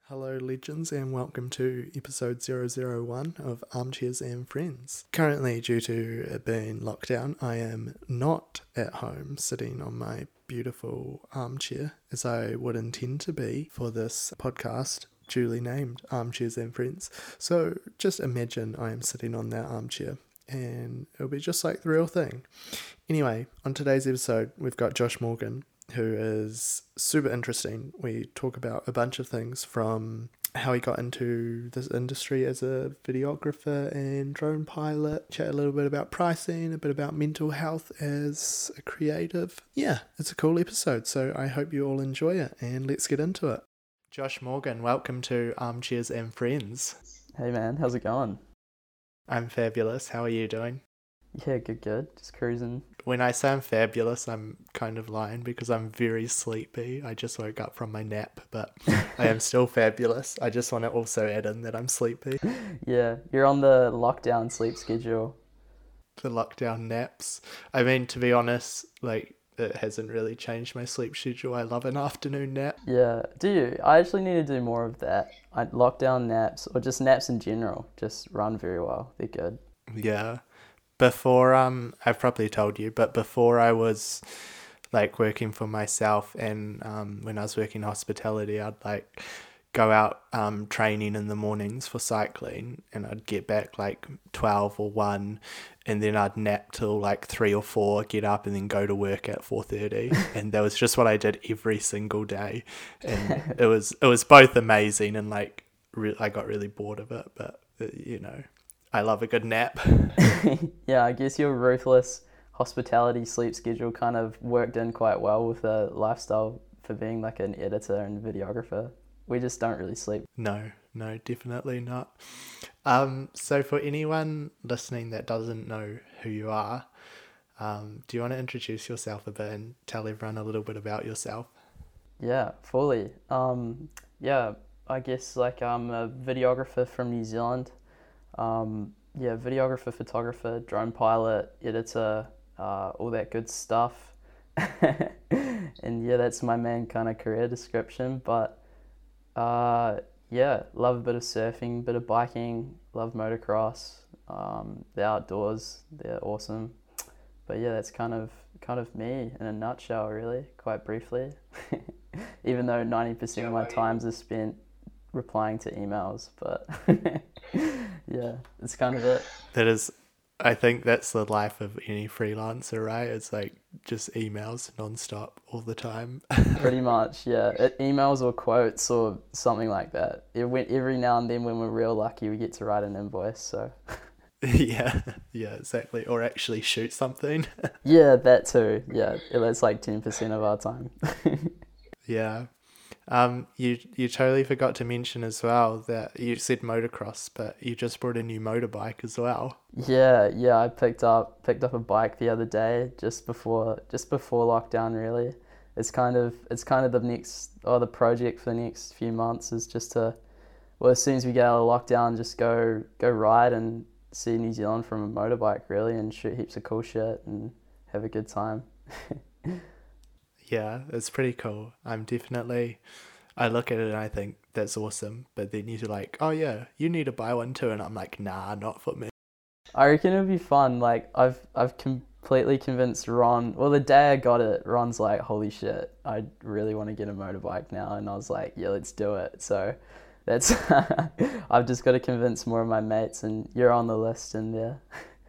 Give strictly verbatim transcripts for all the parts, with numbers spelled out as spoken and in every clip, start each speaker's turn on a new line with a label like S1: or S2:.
S1: Hello legends and welcome to episode zero zero one of Armchairs and Friends. Currently, due to it being lockdown, I am not at home sitting on my beautiful armchair as I would intend to be for this podcast duly named Armchairs and Friends. So just imagine I am sitting on that armchair and it'll be just like the real thing. Anyway, on today's episode we've got Josh Morgan, who is super interesting. We talk about a bunch of things from how he got into this industry as a videographer and drone pilot, chat a little bit about pricing, a bit about mental health as a creative. Yeah, it's a cool episode, so I hope you all enjoy it, and let's get into it. Josh Morgan, welcome to Armchairs and Friends.
S2: Hey man, how's it going?
S1: I'm fabulous. How are you doing?
S2: Yeah, good, good. Just cruising.
S1: When I say I'm fabulous, I'm kind of lying because I'm very sleepy. I just woke up from my nap, but I am still fabulous. I just want to also add in that I'm sleepy.
S2: Yeah, you're on the lockdown sleep schedule.
S1: The lockdown naps. I mean, to be honest, like, it hasn't really changed my sleep schedule. I love an afternoon nap.
S2: Yeah, do you? I actually need to do more of that. I, lockdown naps, or just naps in general, just run very well. They're good.
S1: Yeah. Before, um, I've probably told you, but before I was like working for myself and um, when I was working hospitality, I'd like go out um, training in the mornings for cycling, and I'd get back like twelve or one, and then I'd nap till like three or four, get up and then go to work at four thirty. And that was just what I did every single day. And it was, it was both amazing and like re- I got really bored of it, but uh, you know, I love a good nap.
S2: Yeah, I guess your ruthless hospitality sleep schedule kind of worked in quite well with the lifestyle for being like an editor and videographer. We just don't really sleep.
S1: No, no, definitely not. Um, so for anyone listening that doesn't know who you are, um, do you want to introduce yourself a bit and tell everyone a little bit about yourself?
S2: Yeah, fully. Um, yeah, I guess like I'm a videographer from New Zealand. Um, yeah, videographer, photographer, drone pilot, editor, uh, all that good stuff. And yeah, that's my main kind of career description. But uh, yeah, love a bit of surfing, bit of biking, love motocross, um, the outdoors, they're awesome. But yeah, that's kind of kind of me in a nutshell, really, quite briefly. Even though ninety percent of my times is spent replying to emails, but yeah, it's kind of it.
S1: That is, I think that's the life of any freelancer, right? It's like just emails nonstop all the time.
S2: Pretty much, yeah. It, emails or quotes or something like that. It went every now and then when we're real lucky, we get to write an invoice. So
S1: yeah, yeah, exactly. Or actually shoot something.
S2: Yeah, that too. Yeah, that's like ten percent of our time.
S1: Yeah. Um, you you totally forgot to mention as well that you said motocross, but you just brought a new motorbike as well.
S2: Yeah, yeah. I picked up picked up a bike the other day, just before just before lockdown. Really, it's kind of it's kind of the next or the project for the next few months is just to, well, as soon as we get out of lockdown, just go go ride and see New Zealand from a motorbike, really, and shoot heaps of cool shit and have a good time.
S1: Yeah, it's pretty cool. I'm definitely, I look at it and I think that's awesome. But then you're like, oh yeah, you need to buy one too. And I'm like, nah, not for me.
S2: I reckon it would be fun. Like I've I've completely convinced Ron. Well, the day I got it, Ron's like, holy shit, I really want to get a motorbike now. And I was like, yeah, let's do it. So that's, I've just got to convince more of my mates, and you're on the list in there.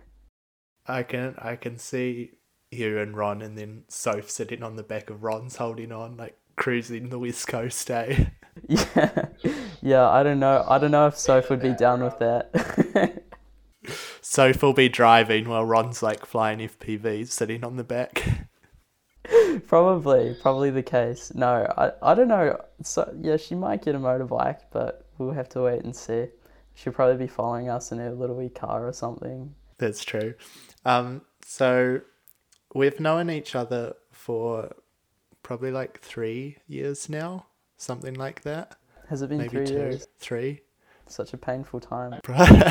S1: I can, I can see you and Ron, and then Soph sitting on the back of Ron's holding on, like cruising the West Coast, eh?
S2: Yeah, yeah. I don't know. I don't know if Soph would be down with that.
S1: Soph will be driving while Ron's like flying F P Vs, sitting on the back.
S2: Probably, probably the case. No, I, I don't know. So yeah, she might get a motorbike, but we'll have to wait and see. She'll probably be following us in her little wee car or something.
S1: That's true. Um, so we've known each other for probably like three years now, something like that.
S2: Has it been
S1: Maybe
S2: three
S1: two,
S2: years?
S1: Three.
S2: Such a painful time.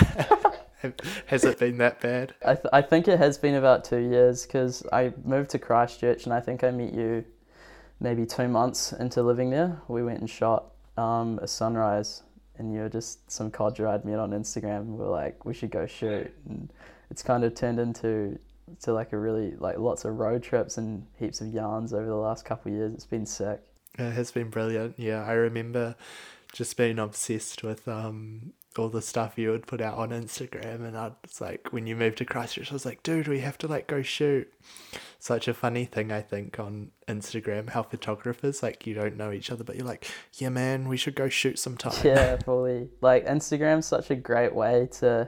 S1: Has it been that bad?
S2: I th- I think it has been about two years because I moved to Christchurch and I think I met you maybe two months into living there. We went and shot um, a sunrise, and you were just some codger I'd met on Instagram, and we we're like, we should go shoot. And it's kind of turned into to like a really, like lots of road trips and heaps of yarns over the last couple of years. It's been sick.
S1: It has been brilliant. Yeah, I remember just being obsessed with um all the stuff you would put out on Instagram, and I was like, when you moved to Christchurch, I was like, dude, we have to like go shoot. Such a funny thing, I think, on Instagram, how photographers, like, you don't know each other, but you're like, yeah, man, we should go shoot sometime.
S2: Yeah, fully. Like, Instagram's such a great way to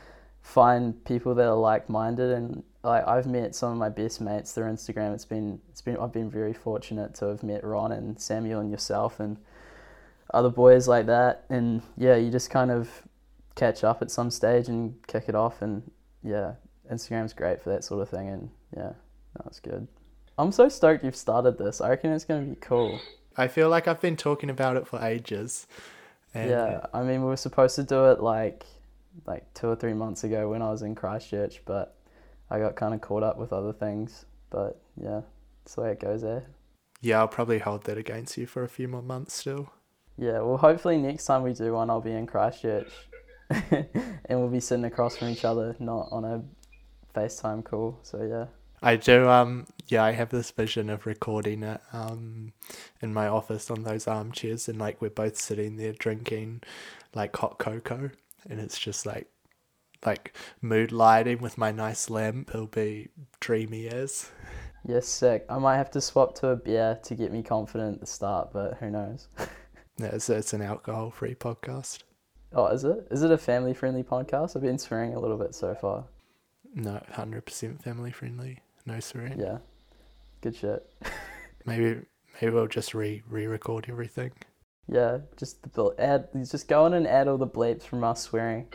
S2: find people that are like-minded, and like I've met some of my best mates through Instagram. It's been it's been I've been very fortunate to have met Ron and Samuel and yourself and other boys like that. And yeah, you just kind of catch up at some stage and kick it off. And yeah, Instagram's great for that sort of thing. And yeah, that's good. I'm so stoked you've started this. I reckon it's going to be cool.
S1: I feel like I've been talking about it for ages.
S2: And yeah, I mean, we were supposed to do it like like two or three months ago when I was in Christchurch, but I got kind of caught up with other things. But yeah, that's the way it goes there.
S1: Yeah, I'll probably hold that against you for a few more months still.
S2: Yeah, well, hopefully next time we do one, I'll be in Christchurch and we'll be sitting across from each other, not on a FaceTime call. So yeah.
S1: I do, um, yeah, I have this vision of recording it um, in my office on those armchairs, and like we're both sitting there drinking like hot cocoa, and it's just like like mood lighting with my nice lamp. It'll be dreamy as.
S2: Yes, sick. I might have to swap to a beer to get me confident at the start, but who knows?
S1: Yeah, it's, it's an alcohol-free podcast.
S2: Oh, is it? Is it a family-friendly podcast? I've been swearing a little bit so far.
S1: No, one hundred percent family-friendly. No swearing.
S2: Yeah. Good shit.
S1: maybe maybe we'll just re re-record everything.
S2: Yeah, just the ble- add. Just go on and add all the bleeps from us swearing.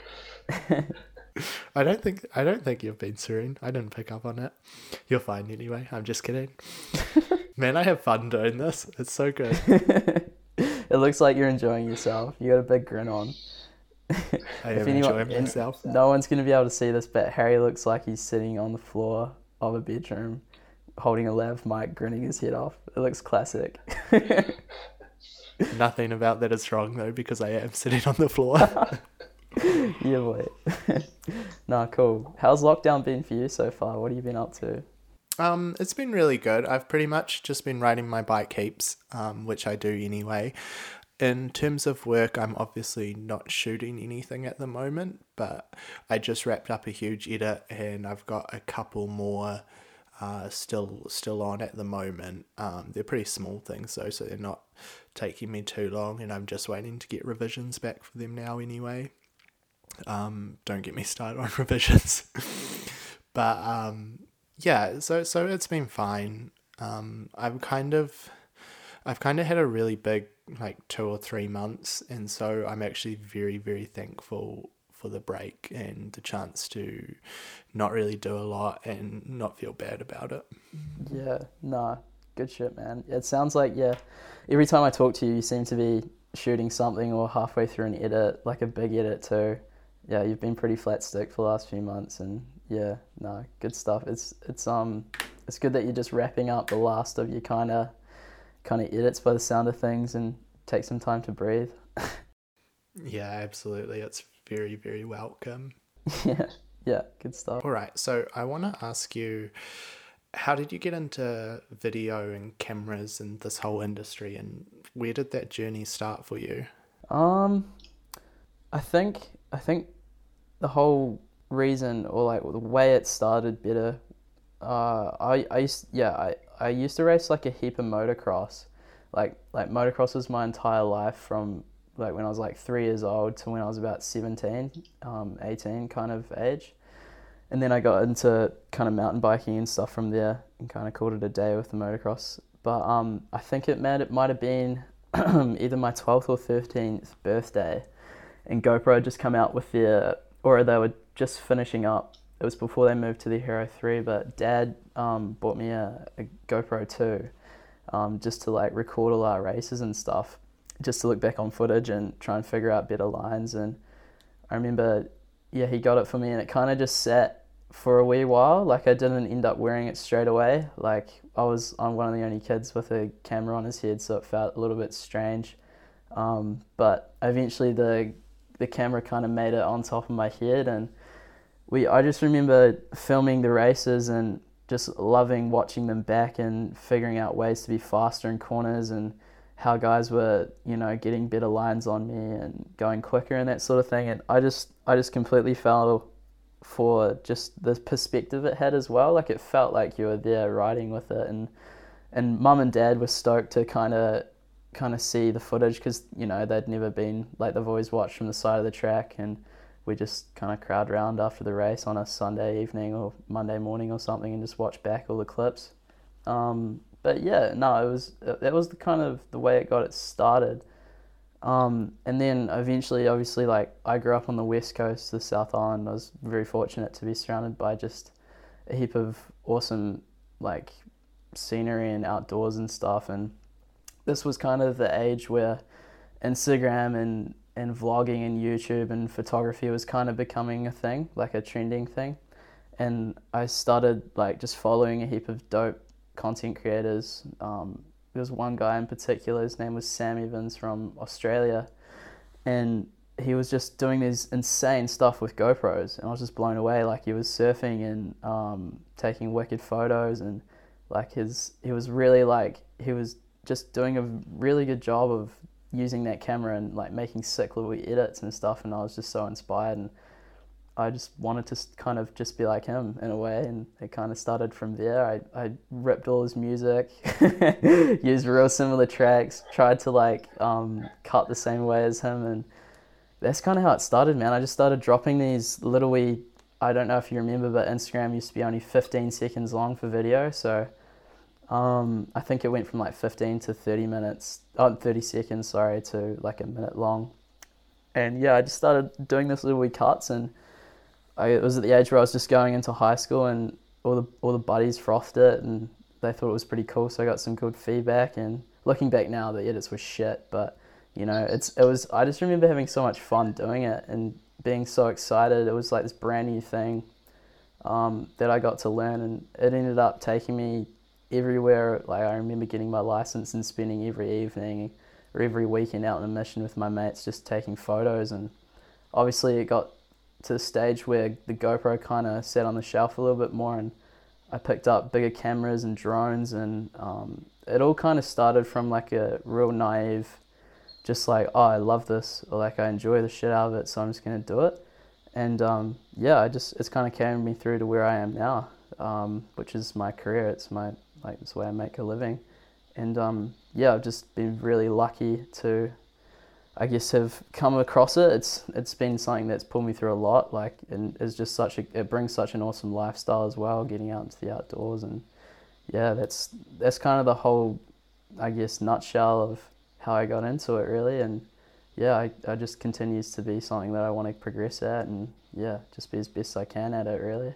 S1: I don't think I don't think you've been swearing. I didn't pick up on it. You're fine anyway. I'm just kidding. Man, I have fun doing this. It's so good.
S2: It looks like you're enjoying yourself. You got a big grin on.
S1: I am enjoying myself.
S2: No one's going to be able to see this, but Harry looks like he's sitting on the floor of a bedroom holding a lav mic, grinning his head off. It looks classic.
S1: Nothing about that is wrong though, because I am sitting on the floor.
S2: Yeah, boy. Nah, cool. How's lockdown been for you so far? What have you been up to?
S1: Um, it's been really good. I've pretty much just been riding my bike heaps, um, which I do anyway. In terms of work, I'm obviously not shooting anything at the moment, but I just wrapped up a huge edit and I've got a couple more uh, still still on at the moment. Um, they're pretty small things though, so they're not taking me too long, and I'm just waiting to get revisions back for them now anyway. Um, don't get me started on revisions. But um, yeah, so so it's been fine. Um, I'm kind of... I've kind of had a really big, like, two or three months, and so I'm actually very, very thankful for the break and the chance to not really do a lot and not feel bad about it.
S2: Yeah, nah, good shit, man. It sounds like, yeah, every time I talk to you, you seem to be shooting something or halfway through an edit, like a big edit too. Yeah, you've been pretty flat stick for the last few months, and yeah, nah, good stuff. It's, it's, um, it's good that you're just wrapping up the last of your kind of, kind of edits by the sound of things and take some time to breathe.
S1: Yeah, absolutely. It's very, very welcome.
S2: Yeah, yeah, good stuff.
S1: All right, so I want to ask you, how did you get into video and cameras and this whole industry, and where did that journey start for you?
S2: Um, I think I think the whole reason, or like the way it started better, uh, I I used yeah I. I used to race like a heap of motocross. Like like motocross was my entire life from like when I was like three years old to when I was about seventeen, um, eighteen kind of age. And then I got into kind of mountain biking and stuff from there and kind of called it a day with the motocross. But um, I think it might, it might have been either my twelfth or thirteenth birthday, and GoPro had just come out with their, or they were just finishing up. It was before they moved to the Hero three, but Dad um, bought me a, a GoPro two um, just to like record all our races and stuff, just to look back on footage and try and figure out better lines. And I remember, yeah, he got it for me, and it kind of just sat for a wee while. Like I didn't end up wearing it straight away. Like I was I'm one of the only kids with a camera on his head, so it felt a little bit strange Um, but eventually the the camera kind of made it on top of my head, and we I just remember filming the races and just loving watching them back and figuring out ways to be faster in corners and how guys were, you know, getting better lines on me and going quicker and that sort of thing. And I just I just completely fell for just the perspective it had as well. Like, it felt like you were there riding with it, and and mum and dad were stoked to kind of kind of see the footage, because, you know, they'd never been, like, they've always watched from the side of the track, and we just kind of crowd around after the race on a Sunday evening or Monday morning or something and just watch back all the clips. Um, but yeah, no, it was that was the kind of the way it got it started. Um, and then eventually, obviously, like, I grew up on the west coast, the South Island. I was very fortunate to be surrounded by just a heap of awesome, like, scenery and outdoors and stuff. And this was kind of the age where Instagram and, and vlogging and YouTube and photography was kind of becoming a thing, like a trending thing. And I started, like, just following a heap of dope content creators. Um, there was one guy in particular, his name was Sam Evans from Australia, and he was just doing this insane stuff with GoPros, and I was just blown away. Like, he was surfing and um, taking wicked photos, and like his he was really like he was just doing a really good job of using that camera and, like, making sick little edits and stuff. And I was just so inspired, and I just wanted to kind of just be like him in a way, and it kind of started from there. I, I ripped all his music, used real similar tracks, tried to, like, um, cut the same way as him, and that's kind of how it started, man. I just started dropping these little wee, I don't know if you remember, but Instagram used to be only fifteen seconds long for video, so um, I think it went from like fifteen to thirty minutes, oh, thirty seconds, sorry, to like a minute long. And yeah, I just started doing this little wee cuts, and I it was at the age where I was just going into high school, and all the all the buddies frothed it, and they thought it was pretty cool. So I got some good feedback. And looking back now, the edits were shit, but you know, it's it was. I just remember having so much fun doing it and being so excited. It was like this brand new thing um, that I got to learn, and it ended up taking me everywhere. Like, I remember getting my license and spending every evening or every weekend out on a mission with my mates, just taking photos. And obviously, it got to the stage where the GoPro kind of sat on the shelf a little bit more, and I picked up bigger cameras and drones, and um, it all kind of started from like a real naive, just like, oh, I love this, or like, I enjoy the shit out of it, so I'm just going to do it. And um, yeah, I just, it's kind of carried me through to where I am now, um, which is my career. It's my, like, it's the way I make a living. And um, yeah, I've just been really lucky to, I guess, have come across it. It's it's been something that's pulled me through a lot. Like, and it's just such a, it brings such an awesome lifestyle as well, getting out into the outdoors. And yeah, that's that's kind of the whole, I guess, nutshell of how I got into it, really. And yeah, I, I just continues to be something that I want to progress at, and yeah, just be as best I can at it, really.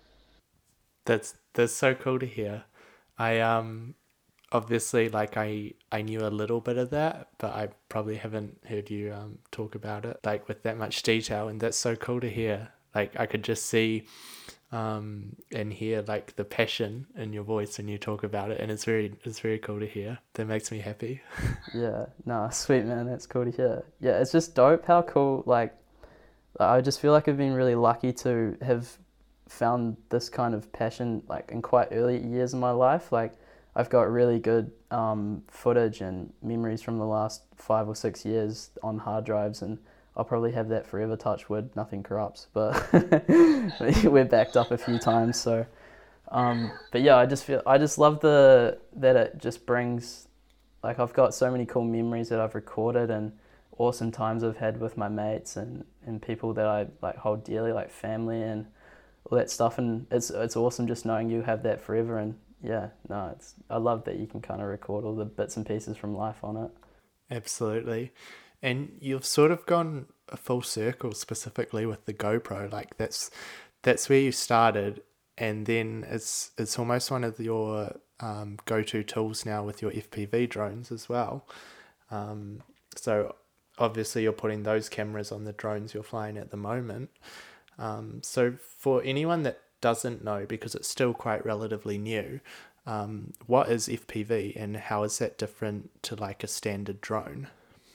S1: That's that's so cool to hear. I um obviously, like, I I knew a little bit of that, but I probably haven't heard you um talk about it, like, with that much detail, and that's so cool to hear. Like, I could just see um and hear, like, the passion in your voice when you talk about it, and it's very it's very cool to hear. That makes me happy.
S2: Yeah, no, sweet, man, that's cool to hear. Yeah, it's just dope how cool, like, I just feel like I've been really lucky to have found this kind of passion, like, in quite early years in my life. Like, I've got really good um, footage and memories from the last five or six years on hard drives, and I'll probably have that forever, touch wood, nothing corrupts, but we're backed up a few times. So, um, but yeah, I just feel, I just love the, that it just brings, like, I've got so many cool memories that I've recorded, and awesome times I've had with my mates and, and people that I, like, hold dearly, like family and all that stuff. And it's, it's awesome just knowing you have that forever. And yeah, no, it's, I love that you can kind of record all the bits and pieces from life on it.
S1: Absolutely. And you've sort of gone a full circle specifically with the GoPro. Like, that's that's where you started, and then it's it's almost one of your um, go-to tools now with your F P V drones as well. Um, so obviously you're putting those cameras on the drones you're flying at the moment. Um, so for anyone that doesn't know, because it's still quite relatively new, um, what is F P V and how is that different to, like, a standard drone?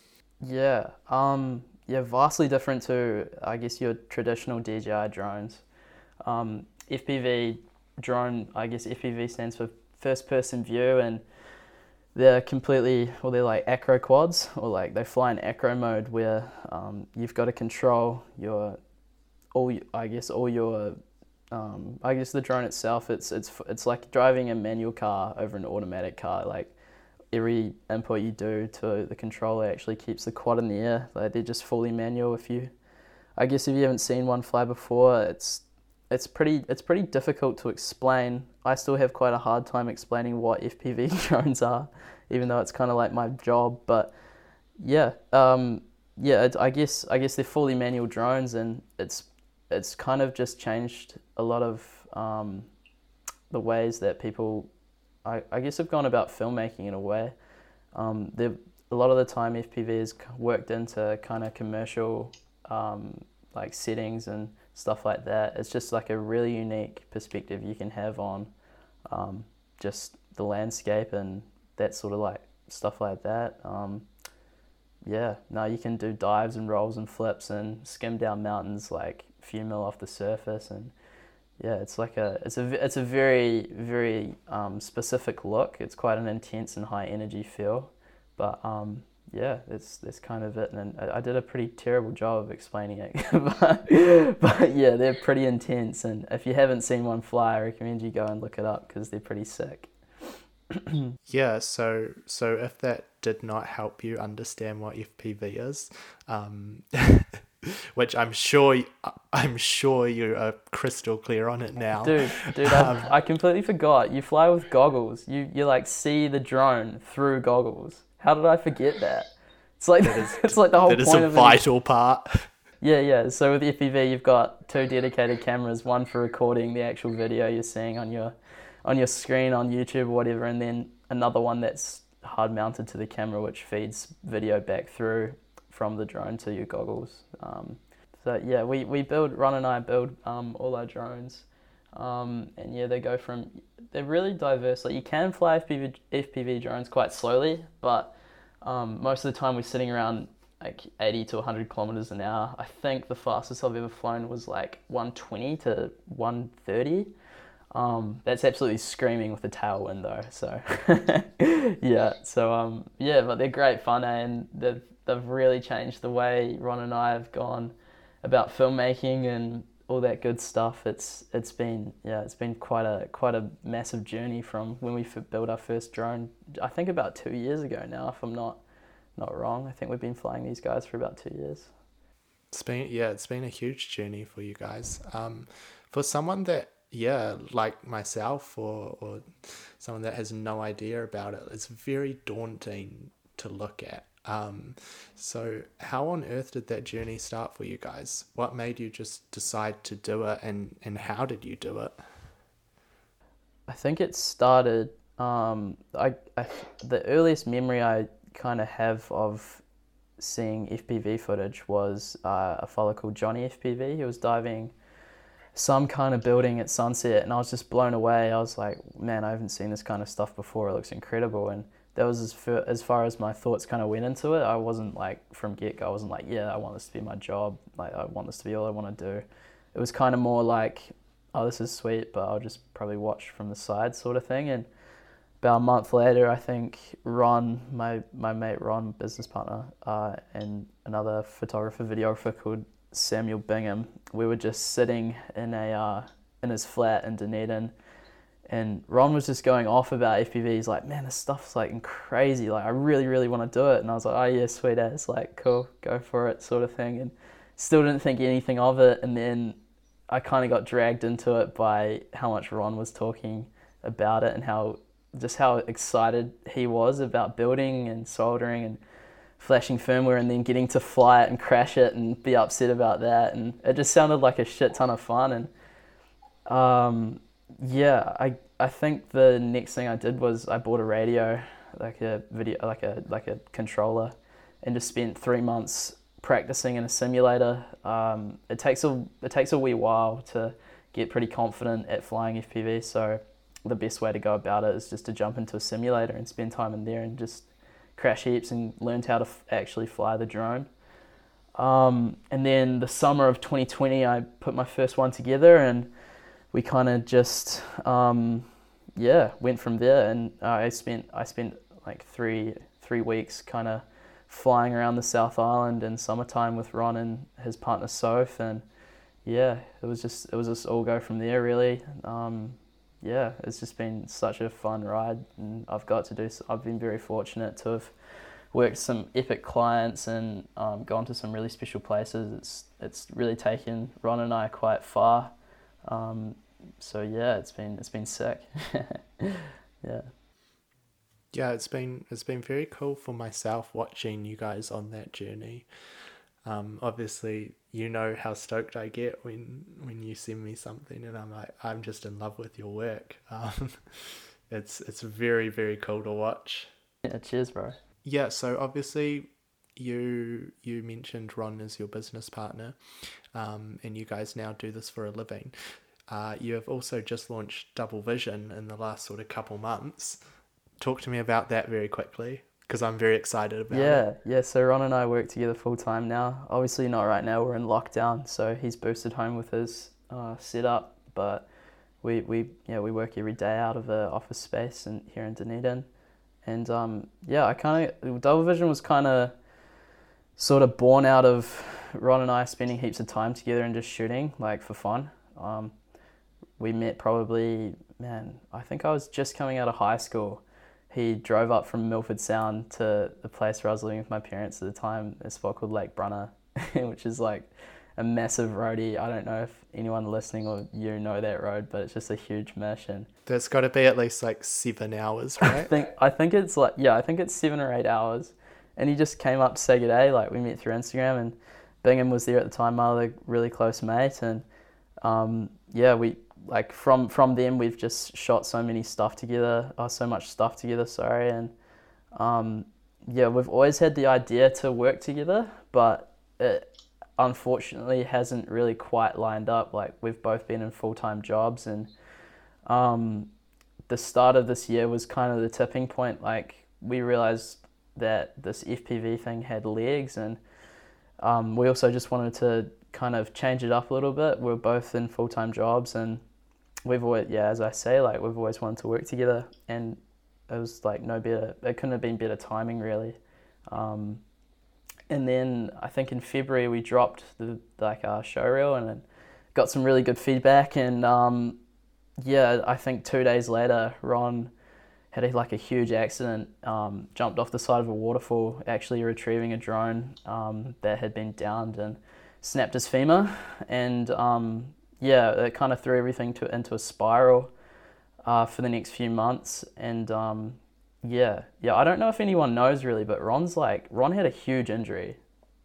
S2: Yeah, um, yeah, vastly different to, I guess, your traditional D J I drones. Um, F P V drone, I guess F P V stands for first person view, and they're completely, well, they're like acro quads, or like they fly in acro mode where um, you've got to control your, all, I guess, all your, um, I guess the drone itself, it's, it's, it's like driving a manual car over an automatic car. Like every input you do to the controller actually keeps the quad in the air. Like they're just fully manual. If you, I guess if you haven't seen one fly before, it's, it's pretty, it's pretty difficult to explain. I still have quite a hard time explaining what F P V drones are, even though it's kind of like my job. But yeah, um, yeah, it, I guess I guess they're fully manual drones, and it's it's kind of just changed a lot of um, the ways that people, I, I guess, have gone about filmmaking in a way. Um, a lot of the time, F P V is worked into kind of commercial um, like settings and stuff like that. It's just like a really unique perspective you can have on um, just the landscape and that sort of like stuff like that. Um, yeah, no, you can do dives and rolls and flips and skim down mountains like a few mil off the surface, and yeah, it's like a it's a it's a very very um, specific look. It's quite an intense and high energy feel, but um, yeah, that's that's kind of it. And I, I did a pretty terrible job of explaining it, but, but yeah, they're pretty intense. And if you haven't seen one fly, I recommend you go and look it up because they're pretty sick.
S1: Yeah, so so if that did not help you understand what F P V is, um, which I'm sure I'm sure you are crystal clear on it now.
S2: Dude, dude,
S1: um,
S2: I, I completely forgot. You fly with goggles. You you like see the drone through goggles. How did I forget that? It's like
S1: that is,
S2: it's like the whole
S1: that
S2: point
S1: is a
S2: of
S1: vital it. part.
S2: Yeah, yeah. So with F P V, you've got two dedicated cameras, one for recording the actual video you're seeing on your on your screen on YouTube or whatever, and then another one that's hard mounted to the camera, which feeds video back through from the drone to your goggles. Um, so yeah, we, we build, Ron and I build um, all our drones, um, and yeah, they go from, they're really diverse. Like you can fly F P V, F P V drones quite slowly, but um, most of the time we're sitting around like eighty to one hundred kilometers an hour. I think the fastest I've ever flown was like one twenty to one thirty. Um, that's absolutely screaming with the tailwind though. So yeah, so um, yeah, but they're great fun, eh? And they've they've really changed the way Ron and I have gone about filmmaking and all that good stuff. It's it's been yeah, it's been quite a quite a massive journey from when we built our first drone. I think about two years ago now, if I'm not not wrong. I think we've been flying these guys for about two years.
S1: It's been yeah, it's been a huge journey for you guys. Um, for someone that. Yeah, like myself or, or someone that has no idea about it, it's very daunting to look at. Um, so how on earth did that journey start for you guys? What made you just decide to do it, and, and how did you do it?
S2: I think it started, um, I, I, the earliest memory I kind of have of seeing F P V footage was uh, a fellow called Johnny F P V. He was diving some kind of building at sunset, and I was just blown away. I was like, man, I haven't seen this kind of stuff before. It looks incredible. And that was as far, as far as my thoughts kind of went into it. I wasn't like, from get-go, I wasn't like, yeah, I want this to be my job. Like, I want this to be all I want to do. It was kind of more like, oh, this is sweet, but I'll just probably watch from the side sort of thing. And about a month later, I think Ron, my, my mate Ron, business partner, uh, and another photographer, videographer called Samuel Bingham, we were just sitting in a uh, in his flat in Dunedin, and Ron was just going off about F P V. He's like, man, this stuff's like crazy. Like, I really, really want to do it. And I was like, oh yeah, sweet ass, like cool, go for it, sort of thing. And still didn't think anything of it. And then I kind of got dragged into it by how much Ron was talking about it and how just how excited he was about building and soldering and flashing firmware, and then getting to fly it and crash it and be upset about that. And it just sounded like a shit ton of fun. And um, yeah, I I think the next thing I did was I bought a radio, like a video, like a like a controller, and just spent three months practicing in a simulator. Um, it takes a it takes a wee while to get pretty confident at flying F P V. So the best way to go about it is just to jump into a simulator and spend time in there and just crash heaps and learned how to f- actually fly the drone. Um, and then the summer of twenty twenty, I put my first one together, and we kind of just, um, yeah, went from there. And uh, I spent I spent like three three weeks kind of flying around the South Island in summertime with Ron and his partner Soph, and yeah, it was just it was just all go from there really. Um, yeah, it's just been such a fun ride, and I've got to do. I've been very fortunate to have worked some epic clients and um, gone to some really special places. It's it's really taken Ron and I quite far. Um, so yeah, it's been it's been sick. yeah.
S1: Yeah, it's been it's been very cool for myself watching you guys on that journey. Um, obviously, you know how stoked I get when when you send me something, and I'm like, I'm just in love with your work. Um, it's it's very very cool to watch.
S2: Yeah, cheers, bro.
S1: Yeah, so obviously, you you mentioned Ron as your business partner, um, and you guys now do this for a living. Uh, you have also just launched Double Vision in the last sort of couple months. Talk to me about that very quickly, because I'm very excited about
S2: yeah,
S1: it.
S2: Yeah, yeah. So Ron and I work together full time now. Obviously not right now, we're in lockdown, so he's boosted home with his uh, setup, but we, we yeah we work every day out of the office space and here in Dunedin. And um, yeah, I kind of, Double Vision was kind of sort of born out of Ron and I spending heaps of time together and just shooting, like for fun. Um, we met probably, man, I think I was just coming out of high school. He drove up from Milford Sound to the place where I was living with my parents at the time, a spot called Lake Brunner, which is like a massive roadie. I don't know if anyone listening or you know that road, but it's just a huge mission.
S1: There's got to be at least like seven hours, right?
S2: I think I think it's like yeah, I think it's seven or eight hours. And he just came up to say good day. Like we met through Instagram, and Bingham was there at the time, my other really close mate, and um, yeah, we like from from them we've just shot so many stuff together, uh, so much stuff together. Sorry, and um, yeah, we've always had the idea to work together, but it unfortunately hasn't really quite lined up. Like we've both been in full-time jobs, and um, the start of this year was kind of the tipping point. Like we realized that this F P V thing had legs, and um, we also just wanted to kind of change it up a little bit. We're both in full-time jobs, and we've always, yeah, as I say, like we've always wanted to work together, and it was like no better, it couldn't have been better timing really. Um, and then I think in February we dropped the like our show reel, and it got some really good feedback, and um, yeah, I think two days later Ron had a, like a huge accident, um, jumped off the side of a waterfall, actually retrieving a drone um, that had been downed, and snapped his femur. And um, yeah, it kind of threw everything to, into a spiral uh, for the next few months. And um, yeah, yeah, I don't know if anyone knows really, but Ron's like, Ron had a huge injury.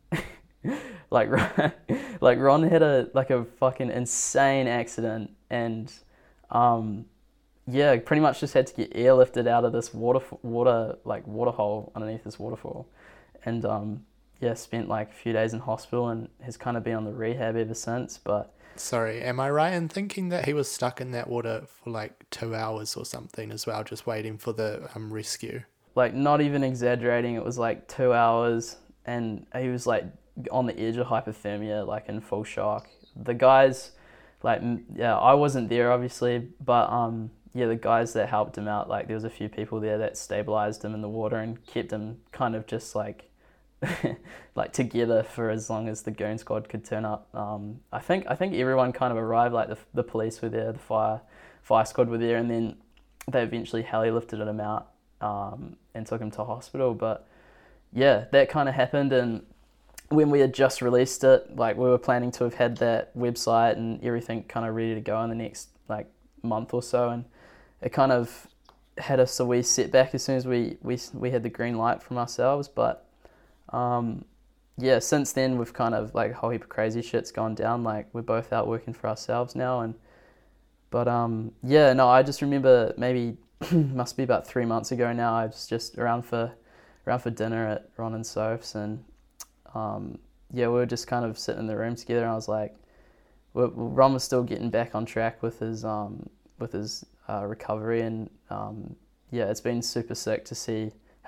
S2: like, like Ron had a, like a fucking insane accident, and um, yeah, pretty much just had to get airlifted out of this water, water like water hole underneath this waterfall, and um, yeah, spent like a few days in hospital, and has kind of been on the rehab ever since. But
S1: sorry, am I right in thinking that he was stuck in that water for like two hours or something as well, just waiting for the um rescue?
S2: Like, not even exaggerating, it was like two hours, and he was like on the edge of hypothermia, like in full shock. The guys, like, yeah, I wasn't there obviously, but um. yeah, the guys that helped him out, like there was a few people there that stabilized him in the water and kept him kind of just like like together for as long as the goon squad could turn up. Um, I think I think everyone kind of arrived, like the the police were there, the fire fire squad were there, and then they eventually heli lifted him out um, and took him to hospital. But yeah, that kind of happened, and when we had just released it, like we were planning to have had that website and everything kind of ready to go in the next like month or so, and it kind of had us a wee setback as soon as we, we, we had the green light from ourselves. But um, yeah, since then we've kind of like a whole heap of crazy shit's gone down. Like we're both out working for ourselves now, and but um, yeah, no, I just remember maybe must be about three months ago now. I was just around for around for dinner at Ron and Soph's, and um, yeah, we were just kind of sitting in the room together, and I was like, well, Ron was still getting back on track with his um, with his uh, recovery, and um, yeah, it's been super sick to see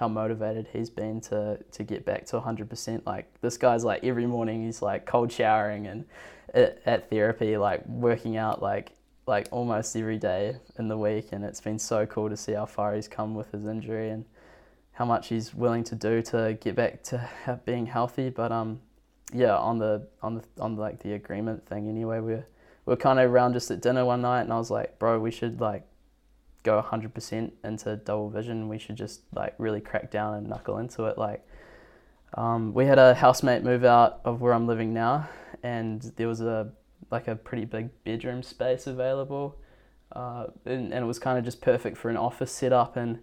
S2: how motivated he's been to to get back to one hundred percent. Like this guy's like every morning he's like cold showering and at, at therapy, like working out like like almost every day in the week, and it's been so cool to see how far he's come with his injury and how much he's willing to do to get back to being healthy. But um yeah, on the on the on like the agreement thing anyway, we're we're kind of around just at dinner one night, and I was like, bro, we should like go one hundred percent into double vision. We should just like really crack down and knuckle into it. Like um we had a housemate move out of where I'm living now, and there was a like a pretty big bedroom space available, uh, and, and it was kind of just perfect for an office setup. And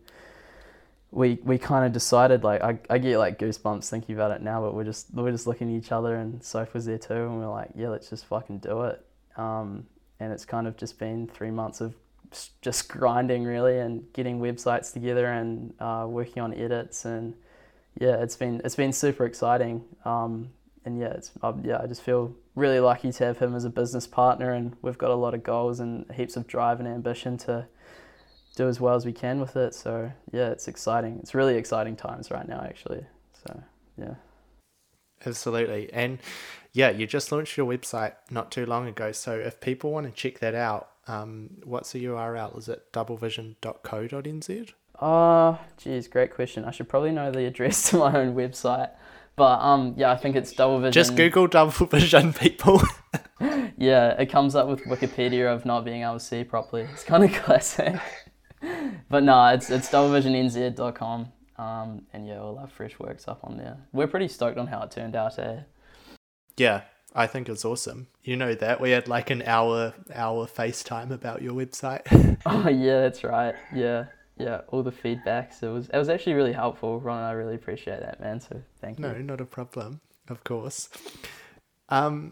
S2: we we kind of decided, like I, I get like goosebumps thinking about it now, but we're just we're just looking at each other, and Soph was there too, and we're like, yeah, let's just fucking do it. Um, and it's kind of just been three months of just grinding really, and getting websites together and uh, working on edits, and yeah, it's been it's been super exciting. Um, and yeah, it's um, yeah, I just feel really lucky to have him as a business partner, and we've got a lot of goals and heaps of drive and ambition to do as well as we can with it. So yeah, it's exciting. It's really exciting times right now, actually. So yeah.
S1: Absolutely. And yeah, you just launched your website not too long ago. So if people want to check that out, um, what's the U R L? Is it double vision dot co dot n z?
S2: Uh, geez, great question. I should probably know the address to my own website. But um, yeah, I think it's Double Vision.
S1: Just Google Double Vision, people.
S2: Yeah, it comes up with Wikipedia of not being able to see properly. It's kind of classic. But no, it's it's double vision n z dot com. Um, and yeah, all our fresh work's up on there. We're pretty stoked on how it turned out, eh?
S1: Yeah, I think it's awesome. You know that we had like an hour hour FaceTime about your website.
S2: Oh yeah, that's right. Yeah. Yeah, all the feedbacks. It was it was actually really helpful. Ron and I really appreciate that, man. So thank you.
S1: No, not a problem. Of course. Um,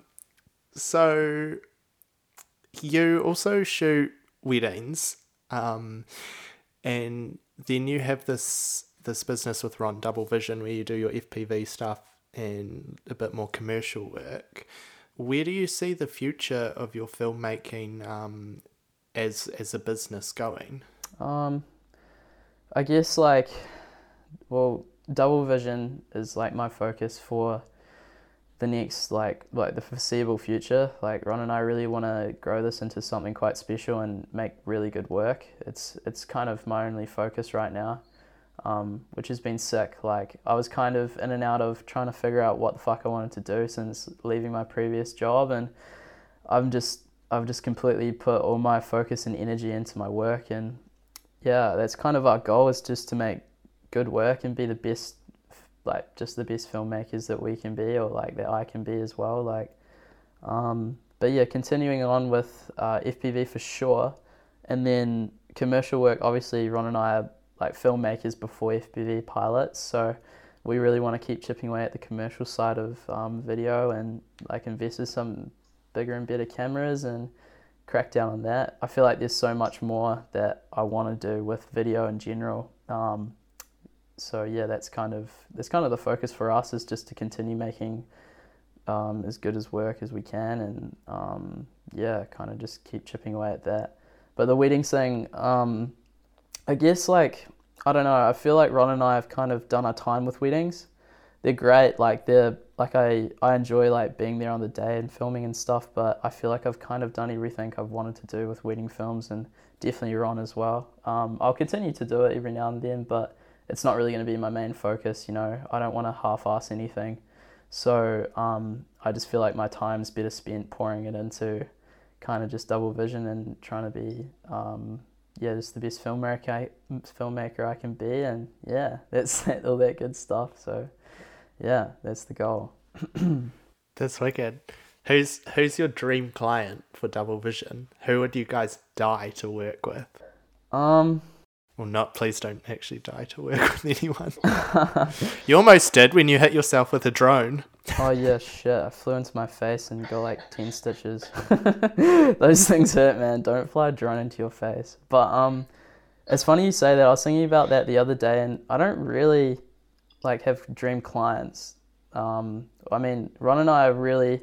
S1: so you also shoot weddings, um, and then you have this this business with Ron, Double Vision, where you do your F P V stuff and a bit more commercial work. Where do you see the future of your filmmaking um, as as a business going?
S2: Um. I guess like, well, Double Vision is like my focus for the next like like the foreseeable future. Like Ron and I really want to grow this into something quite special and make really good work. It's it's kind of my only focus right now, um, which has been sick. Like I was kind of in and out of trying to figure out what the fuck I wanted to do since leaving my previous job, and I'm just I've just completely put all my focus and energy into my work. And yeah, that's kind of our goal, is just to make good work and be the best, like just the best filmmakers that we can be, or like that I can be as well. Like, um, but yeah, continuing on with uh, F P V for sure, and then commercial work. Obviously, Ron and I are like filmmakers before F P V pilots, so we really want to keep chipping away at the commercial side of um, video, and like invest in some bigger and better cameras and crack down on that. I feel like there's so much more that I want to do with video in general. Um, so yeah, that's kind of that's kind of the focus for us, is just to continue making um, as good as work as we can, and um, yeah, kind of just keep chipping away at that. But the weddings thing, um, I guess like I don't know. I feel like Ron and I have kind of done our time with weddings. They're great. Like they're like I, I enjoy like being there on the day and filming and stuff, but I feel like I've kind of done everything I've wanted to do with wedding films, and definitely Ron as well. Um, I'll continue to do it every now and then, but it's not really going to be my main focus. You know, I don't want to half-ass anything, so um, I just feel like my time's better spent pouring it into kind of just Double Vision and trying to be um, yeah just the best filmmaker I, filmmaker I can be, and yeah, that's all that good stuff. So. Yeah, that's the goal.
S1: That's wicked. Who's who's your dream client for Double Vision? Who would you guys die to work with?
S2: Um,
S1: well, not. Please don't actually die to work with anyone. You almost did when you hit yourself with a drone.
S2: Oh yeah, shit! I flew into my face and got like ten stitches. Those things hurt, man. Don't fly a drone into your face. But um, it's funny you say that. I was thinking about that the other day, and I don't really like have dream clients. Um, I mean, Ron and I are really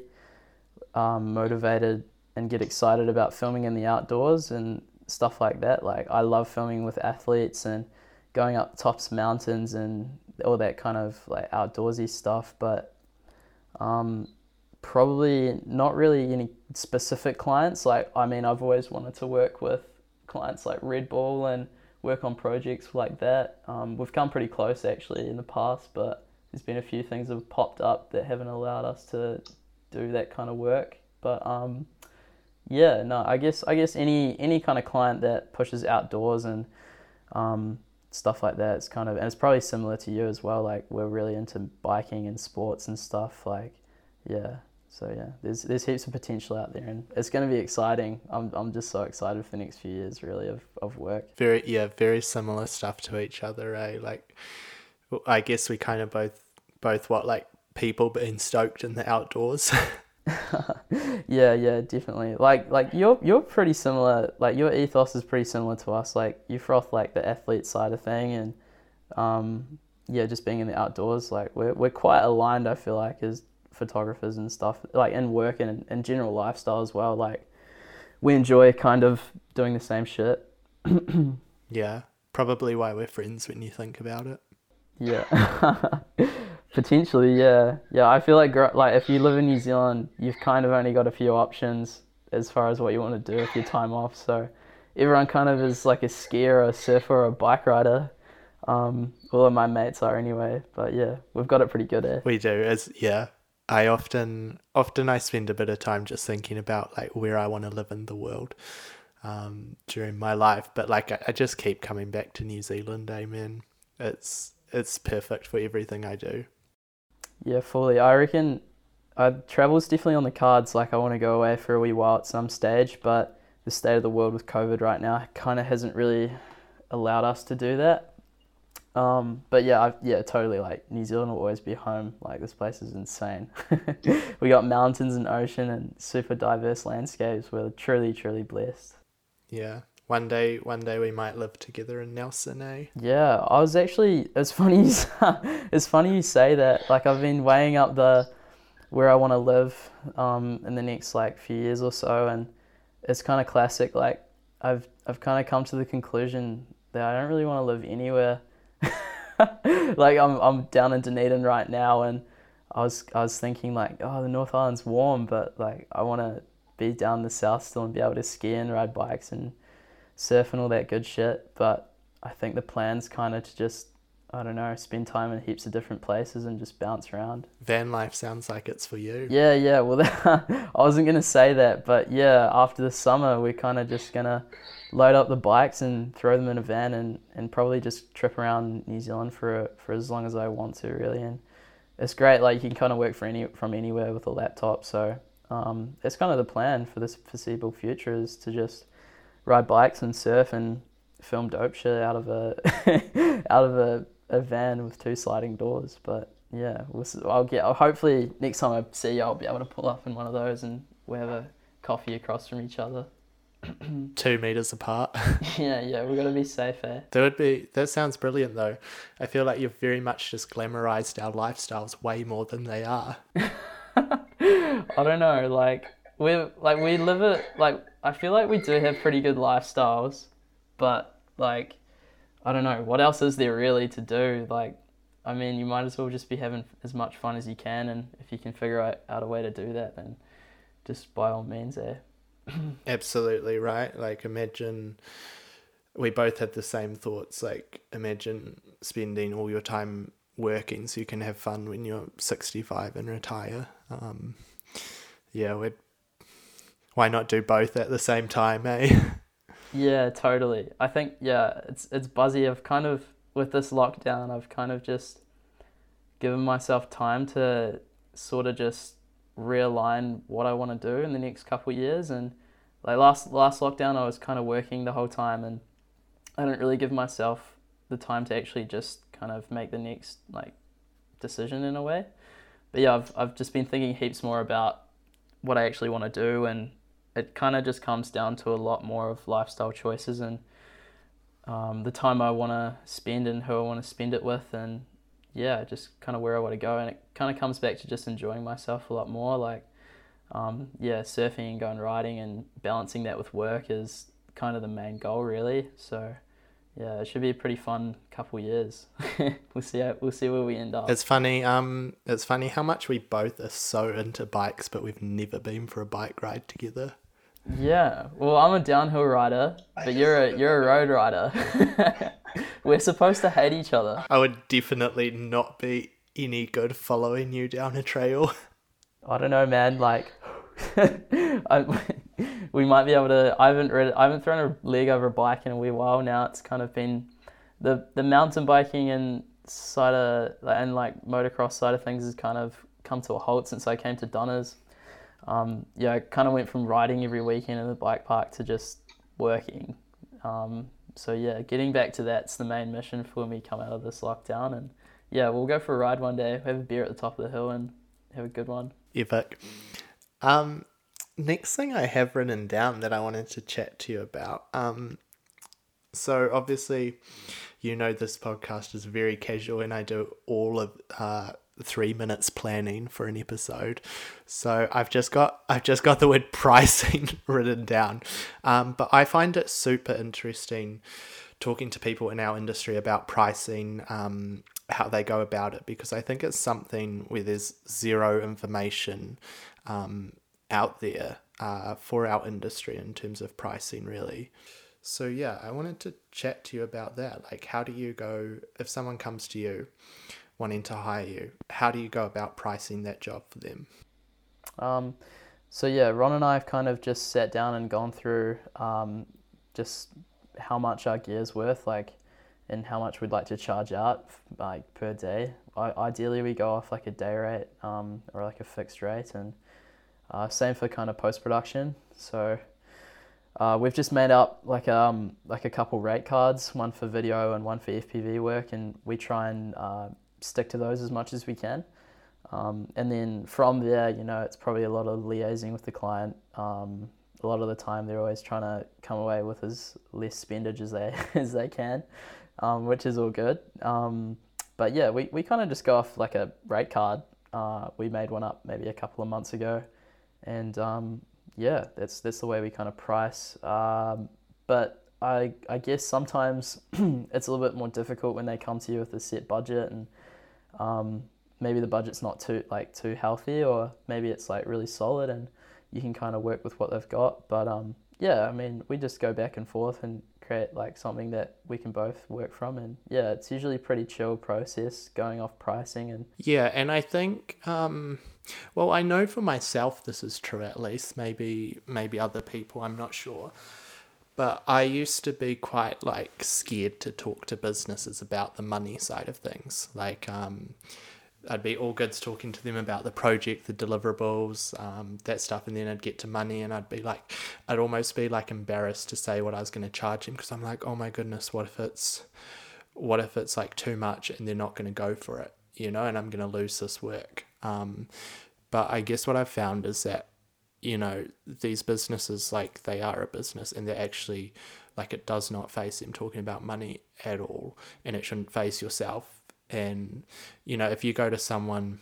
S2: um, motivated and get excited about filming in the outdoors and stuff like that. Like I love filming with athletes and going up tops of mountains and all that kind of like outdoorsy stuff, but um, probably not really any specific clients. Like, I mean, I've always wanted to work with clients like Red Bull and work on projects like that. Um, we've come pretty close actually in the past, but there's been a few things that have popped up that haven't allowed us to do that kind of work. But um, yeah, no, I guess I guess any any kind of client that pushes outdoors and um, stuff like that, it's kind of, and it's probably similar to you as well. Like, we're really into biking and sports and stuff. Like, yeah. So yeah, there's there's heaps of potential out there, and it's going to be exciting. I'm I'm just so excited for the next few years, really, of, of work.
S1: Very yeah, very similar stuff to each other, eh? Like, I guess we kind of both both what like people being stoked in the outdoors.
S2: yeah, yeah, definitely. Like like you're you're pretty similar. Like, your ethos is pretty similar to us. Like, you froth like the athlete side of thing, and um yeah, just being in the outdoors. Like, we're we're quite aligned. I feel like as photographers and stuff, like in work and in general lifestyle as well. Like, we enjoy kind of doing the same shit.
S1: Yeah, probably why we're friends when you think about it.
S2: Yeah. Potentially, yeah. Yeah, I feel like gr- like if you live in New Zealand, you've kind of only got a few options as far as what you want to do with your time off. So everyone kind of is like a skier, a surfer, or a bike rider. Um, all of my mates are anyway. But yeah, we've got it pretty good, eh?
S1: We do, as yeah. I often, often I spend a bit of time just thinking about like where I want to live in the world um, during my life. But like, I, I just keep coming back to New Zealand, eh, man? It's, it's perfect for everything I do.
S2: Yeah, fully. I reckon uh, travel's definitely on the cards. Like, I want to go away for a wee while at some stage, but the state of the world with COVID right now kind of hasn't really allowed us to do that. Um, but yeah, I, yeah, totally. Like, New Zealand will always be home. Like, this place is insane. We got mountains and ocean and super diverse landscapes. We're truly, truly blessed.
S1: Yeah. One day, one day we might live together in Nelson, eh?
S2: Yeah, I was actually, it's funny, you, it's funny you say that. Like, I've been weighing up the, where I want to live, um, in the next like few years or so. And it's kind of classic. Like, I've, I've kind of come to the conclusion that I don't really want to live anywhere. Like, I'm I'm down in Dunedin right now, and I was I was thinking like, oh, the North Island's warm, but like, I want to be down the south still and be able to ski and ride bikes and surf and all that good shit. But I think the plan's kind of to just, I don't know, spend time in heaps of different places and just bounce around.
S1: Van life sounds like it's for you.
S2: Yeah, yeah. Well, I wasn't gonna say that, but yeah, after the summer, we're kind of just gonna load up the bikes and throw them in a van and, and probably just trip around New Zealand for for as long as I want to, really. And it's great. Like, you can kind of work for any from anywhere with a laptop. So um, it's kind of the plan for this foreseeable future, is to just ride bikes and surf and film dope shit out of a out of a, a van with two sliding doors. But yeah, we'll, I'll get. I'll, hopefully next time I see you, I'll be able to pull up in one of those and we'll have a coffee across from each other.
S1: Two meters apart.
S2: yeah, yeah, we're gonna be safe, eh?
S1: That would be. That sounds brilliant, though. I feel like you've very much just glamorized our lifestyles way more than they are.
S2: I don't know. Like, we like we live it. Like, I feel like we do have pretty good lifestyles, but like, I don't know, what else is there really to do? Like, I mean, you might as well just be having as much fun as you can, and if you can figure out, out a way to do that, then just by all means, eh?
S1: Absolutely right. Like, imagine we both had the same thoughts. Like, imagine spending all your time working so you can have fun when you're sixty-five and retire. Um, yeah, we'd, why not do both at the same time, eh?
S2: Yeah, totally. I think, yeah, it's it's buzzy. I've kind of, with this lockdown, I've kind of just given myself time to sort of just realign what I want to do in the next couple of years. And like last last lockdown, I was kind of working the whole time, and I didn't really give myself the time to actually just kind of make the next like decision in a way. But yeah, I've I've just been thinking heaps more about what I actually want to do, and it kind of just comes down to a lot more of lifestyle choices and um, the time I want to spend and who I want to spend it with, and yeah, just kind of where I want to go. And it kind of comes back to just enjoying myself a lot more. Like, um, yeah, surfing and going riding and balancing that with work is kind of the main goal, really. So Yeah, it should be a pretty fun couple years. We'll see how, we'll see where we end up.
S1: It's funny, um, it's funny how much we both are so into bikes, but we've never been for a bike ride together.
S2: Yeah, well, I'm a downhill rider, but you're a you're a road rider. We're supposed to hate each other.
S1: I would definitely not be any good following you down a trail.
S2: I don't know, man. Like, I, we might be able to. I haven't read. I haven't thrown a leg over a bike in a wee while now. It's kind of been the the mountain biking and side of and like motocross side of things has kind of come to a halt since I came to Donna's. Um, yeah, I kind of went from riding every weekend in the bike park to just working. Um, so yeah, getting back to that's the main mission for when we come out of this lockdown. And yeah, we'll go for a ride one day, have a beer at the top of the hill and have a good one.
S1: Epic. Um, next thing I have written down that I wanted to chat to you about. Um, so obviously, you know, this podcast is very casual and I do all of uh, three minutes planning for an episode. So I've just got I've just got the word pricing written down. Um, but I find it super interesting talking to people in our industry about pricing, um, how they go about it, because I think it's something where there's zero information um, out there uh, for our industry in terms of pricing, really. So yeah, I wanted to chat to you about that. Like, how do you go, if someone comes to you wanting to hire you, how do you go about pricing that job for them?
S2: Um, so yeah, Ron and I have kind of just sat down and gone through um, just how much our gear's worth, like, and how much we'd like to charge out, like, per day. I, ideally, we go off like a day rate um, or like a fixed rate, and uh, same for kind of post-production. So uh, we've just made up like um like a couple rate cards, one for video and one for F P V work, and we try and uh, stick to those as much as we can. Um, and then from there, you know, it's probably a lot of liaising with the client. Um, a lot of the time, they're always trying to come away with as less spendage as they as they can, um, which is all good. Um, but yeah, we, we kind of just go off like a rate card. Uh, we made one up maybe a couple of months ago, and um, yeah, that's that's the way we kind of price. Um, but I I guess sometimes it's a little bit more difficult when they come to you with a set budget, and um, maybe the budget's not too like too healthy, or maybe it's like really solid and you can kind of work with what they've got. But um, yeah, I mean, we just go back and forth and create like something that we can both work from. And yeah, it's usually a pretty chill process going off pricing. And
S1: yeah, and I think, um, well, I know for myself this is true at least. Maybe maybe other people, I'm not sure. But I used to be quite like scared to talk to businesses about the money side of things. Like, um, I'd be all goods talking to them about the project, the deliverables, um, that stuff, and then I'd get to money and I'd be like, I'd almost be like embarrassed to say what I was going to charge them, because I'm like, oh my goodness, what if it's, what if it's like too much and they're not going to go for it, you know, and I'm going to lose this work. Um, but I guess what I've found is that, you know, these businesses, like, they are a business and they're actually, like, it does not face them talking about money at all, and it shouldn't face yourself. And, you know, if you go to someone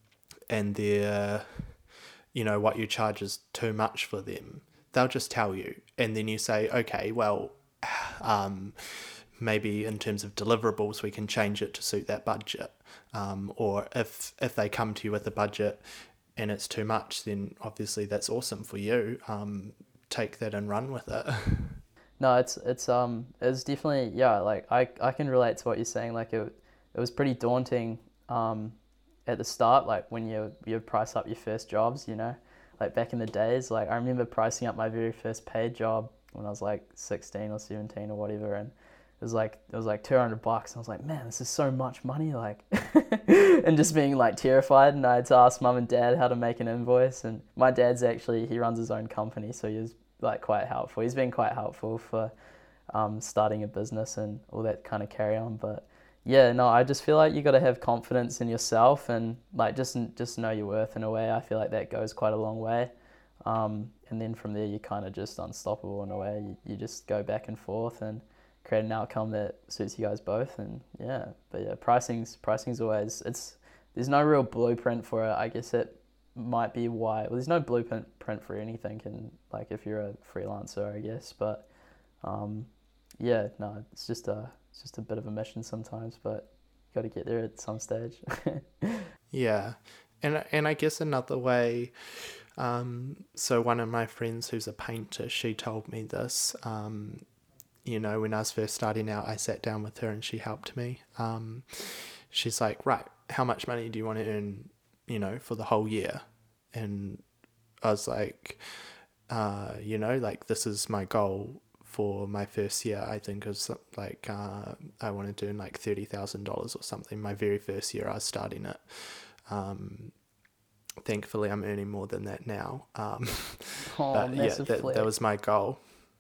S1: and they're, you know, what you charge is too much for them, they'll just tell you. And then you say, okay, well, um, maybe in terms of deliverables, we can change it to suit that budget. Um, or if, if they come to you with a budget and it's too much, then obviously that's awesome for you. Um, take that and run with it.
S2: No, it's, it's, um, it's definitely, yeah, like I, I can relate to what you're saying. Like it, it was pretty daunting um, at the start, like when you you price up your first jobs, you know, like back in the days. Like I remember pricing up my very first paid job when I was like sixteen or seventeen or whatever, and it was like it was like two hundred bucks. And I was like, man, this is so much money, like, and just being like terrified. And I had to ask mum and dad how to make an invoice. And my dad's actually, he runs his own company, so he was like quite helpful. He's been quite helpful for um, starting a business and all that kind of carry on, but. Yeah, no, I just feel like you got to have confidence in yourself and like just just know your worth in a way. I feel like that goes quite a long way. Um, and then from there, you're kind of just unstoppable in a way. You, you just go back and forth and create an outcome that suits you guys both. And yeah, but yeah, pricing's pricing's always, it's there's no real blueprint for it. I guess it might be why. Well, there's no blueprint print for anything. And like if you're a freelancer, I guess, but um, yeah, no, it's just a it's just a bit of a mission sometimes, but got to get there at some stage.
S1: Yeah. And and I guess another way, um, so one of my friends who's a painter, she told me this, um, you know, when I was first starting out, I sat down with her and she helped me. Um, she's like, right, how much money do you want to earn, you know, for the whole year? And I was like, uh, you know, like this is my goal for my first year. I think is like, uh, I wanted to earn like thirty thousand dollars or something. My very first year I was starting it. Um, thankfully I'm earning more than that now. Um,
S2: Oh,
S1: but yeah,
S2: massive
S1: that,
S2: flex.
S1: that was my goal.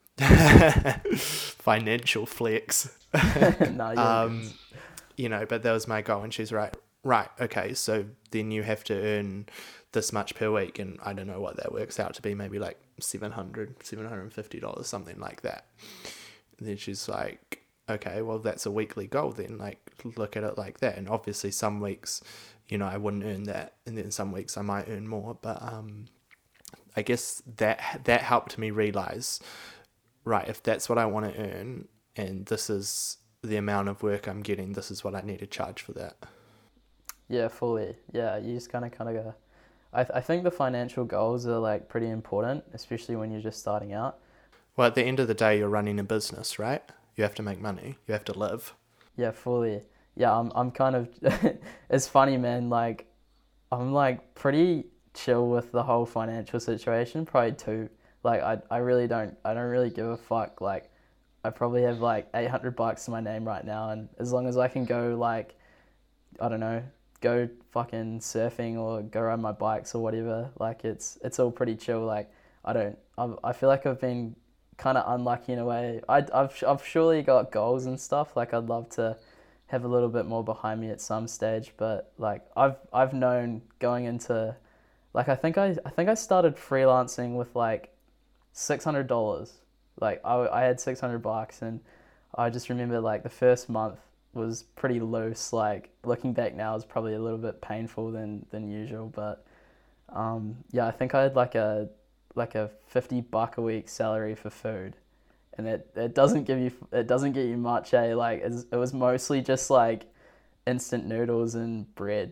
S1: Financial flex.
S2: No, you're
S1: um,
S2: good.
S1: you know, but that was my goal. And she's right, right, okay, so then you have to earn this much per week. And I don't know what that works out to be, maybe like seven hundred dollars, seven hundred fifty dollars, something like that. And then she's like, okay, well, that's a weekly goal then, like, look at it like that. And obviously some weeks, you know, I wouldn't earn that. And then some weeks I might earn more. But um, I guess that that helped me realize, right, if that's what I want to earn and this is the amount of work I'm getting, this is what I need to charge for that.
S2: Yeah, fully. Yeah, you just kind of kind of go. I th- I think the financial goals are like pretty important, especially when you're just starting out.
S1: Well, at the end of the day, you're running a business, right? You have to make money. You have to live.
S2: Yeah, fully. Yeah, I'm I'm kind of it's funny, man, like I'm like pretty chill with the whole financial situation, probably too. Like I I really don't I don't really give a fuck. Like I probably have like eight hundred bucks to my name right now, and as long as I can go like I don't know, go fucking surfing or go ride my bikes or whatever, like it's it's all pretty chill. Like I don't I've, I feel like I've been kind of unlucky in a way. I I've I've surely got goals and stuff. Like I'd love to have a little bit more behind me at some stage, but like I've I've known going into like I think I I think I started freelancing with like six hundred dollars. Like I I had six hundred bucks, and I just remember like the first month was pretty loose. Like looking back now is probably a little bit painful than than usual, but um yeah, I think I had like a like a fifty buck a week salary for food, and it, it doesn't give you it doesn't get you much, eh? Like it's, it was mostly just like instant noodles and bread,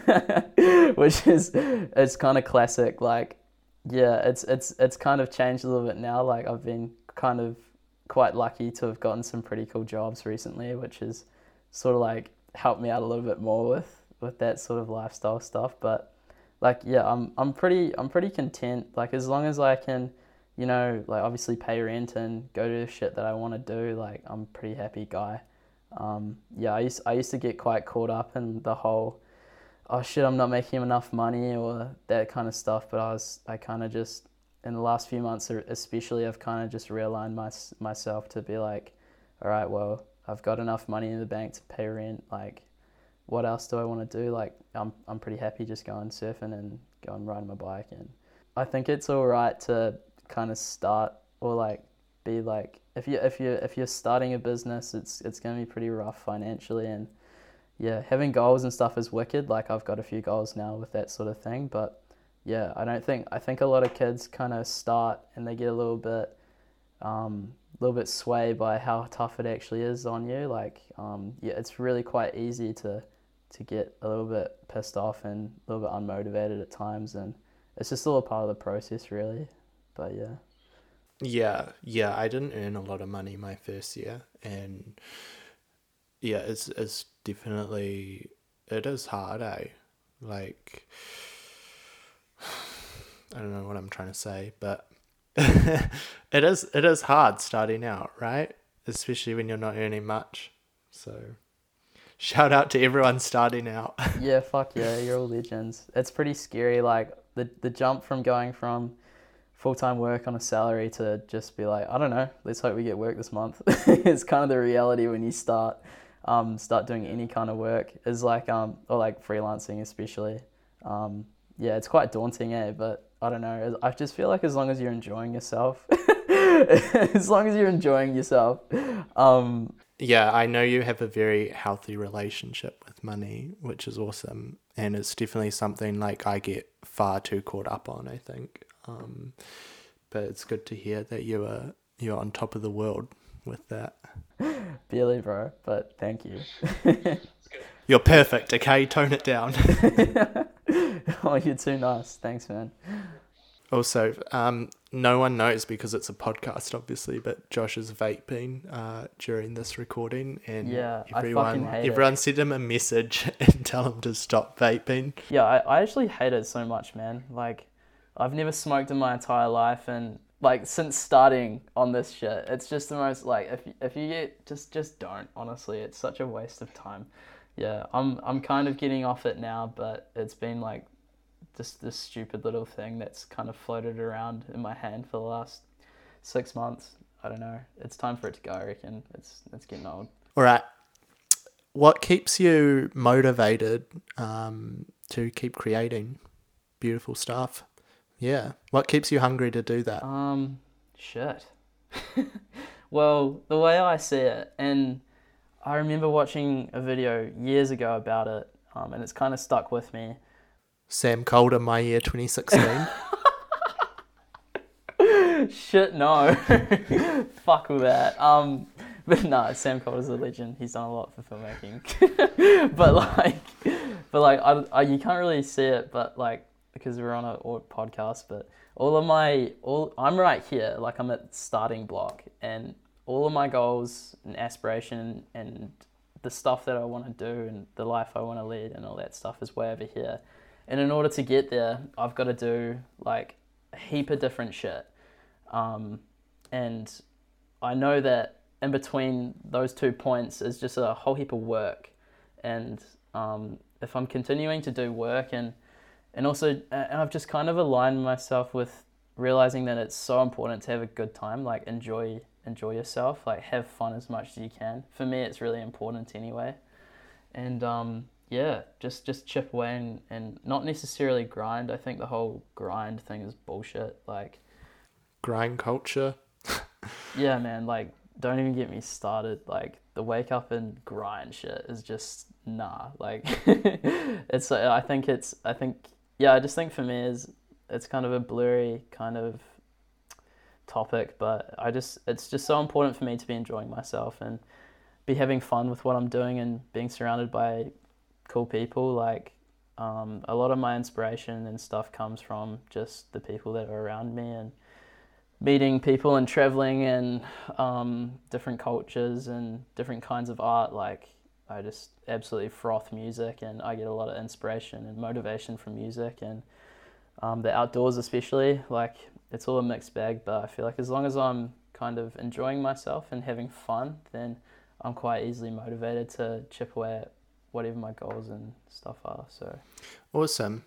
S2: which is it's kind of classic. Like yeah, it's it's it's kind of changed a little bit now. Like I've been kind of quite lucky to have gotten some pretty cool jobs recently, which is sort of like helped me out a little bit more with with that sort of lifestyle stuff. But like yeah, I'm I'm pretty I'm pretty content. Like as long as I can, you know, like obviously pay rent and go do shit that I want to do, like I'm a pretty happy guy. Um, yeah, I used I used to get quite caught up in the whole, oh shit, I'm not making enough money or that kind of stuff. But I was I kind of just in the last few months especially, I've kind of just realigned my, myself to be like, all right, well, I've got enough money in the bank to pay rent. Like, what else do I want to do? Like, I'm I'm pretty happy just going surfing and going riding my bike. And I think it's all right to kind of start or like be like, if you if you if you're starting a business, it's it's gonna be pretty rough financially. And yeah, having goals and stuff is wicked. Like I've got a few goals now with that sort of thing, but yeah, I don't think I think a lot of kids kind of start and they get a little bit, um, a little bit swayed by how tough it actually is on you. Like, um, yeah, it's really quite easy to to get a little bit pissed off and a little bit unmotivated at times, and it's just all a part of the process, really. But yeah.
S1: Yeah, yeah, I didn't earn a lot of money my first year, and yeah, it's it's definitely it is hard, eh? Like, I don't know what I'm trying to say, but it is it is hard starting out, right? Especially when you're not earning much. So, shout out to everyone starting out.
S2: Yeah, fuck yeah, you're all legends. It's pretty scary, like the the jump from going from full-time work on a salary to just be like, I don't know, let's hope we get work this month. It's kind of the reality when you start um start doing any kind of work. Is like um or like freelancing especially. Um yeah, it's quite daunting, eh? But I don't know. I just feel like as long as you're enjoying yourself, as long as you're enjoying yourself, um
S1: Yeah, I know you have a very healthy relationship with money, which is awesome. And it's definitely something like I get far too caught up on, I think. Um, but it's good to hear that you are you're on top of the world with that.
S2: Barely, bro, but thank you.
S1: You're perfect, okay? Tone it down.
S2: Oh, you're too nice. Thanks, man.
S1: Also, um, no one knows because it's a podcast, obviously, but Josh is vaping uh, during this recording, and
S2: Yeah, I
S1: everyone,
S2: fucking hate
S1: everyone
S2: it.
S1: send him a message and tell him to stop vaping.
S2: Yeah, I, I actually hate it so much, man. Like, I've never smoked in my entire life, and like since starting on this shit, it's just the most like if if you get just just don't. Honestly, it's such a waste of time. Yeah, I'm I'm kind of getting off it now, but it's been like just this stupid little thing that's kind of floated around in my hand for the last six months. I don't know. It's time for it to go, I reckon. It's it's getting old.
S1: All right. What keeps you motivated um, to keep creating beautiful stuff? Yeah. What keeps you hungry to do that?
S2: Um, shit. Well, the way I see it, and I remember watching a video years ago about it, um, and it's kind of stuck with me.
S1: Sam Calder, My Year twenty sixteen.
S2: Shit, no. Fuck with that. Um, but no, Sam Calder's a legend. He's done a lot for filmmaking. but like, but like, I, I, you can't really see it, but like, because we're on a or podcast, but all of my, all I'm right here, like I'm at starting block, and all of my goals and aspiration and the stuff that I want to do and the life I want to lead and all that stuff is way over here. And in order to get there, I've got to do like a heap of different shit. Um, and I know that in between those two points is just a whole heap of work. And um, if I'm continuing to do work and and also and I've just kind of aligned myself with realizing that it's so important to have a good time, like enjoy enjoy yourself, like have fun as much as you can. For me, it's really important anyway. And um, yeah, just just chip away and, and not necessarily grind. I think the whole grind thing is bullshit. Like
S1: Grind culture.
S2: yeah, man, like don't even get me started. Like the wake up and grind shit is just nah. Like it's I think it's I think yeah, I just think for me is it's kind of a blurry kind of topic, but I just it's just so important for me to be enjoying myself and be having fun with what I'm doing and being surrounded by cool people. Like um, a lot of my inspiration and stuff comes from just the people that are around me and meeting people and traveling and um, different cultures and different kinds of art. Like I just absolutely froth music and I get a lot of inspiration and motivation from music and um, the outdoors especially. Like it's all a mixed bag, but I feel like as long as I'm kind of enjoying myself and having fun, then I'm quite easily motivated to chip away at whatever my goals and stuff are. So
S1: Awesome.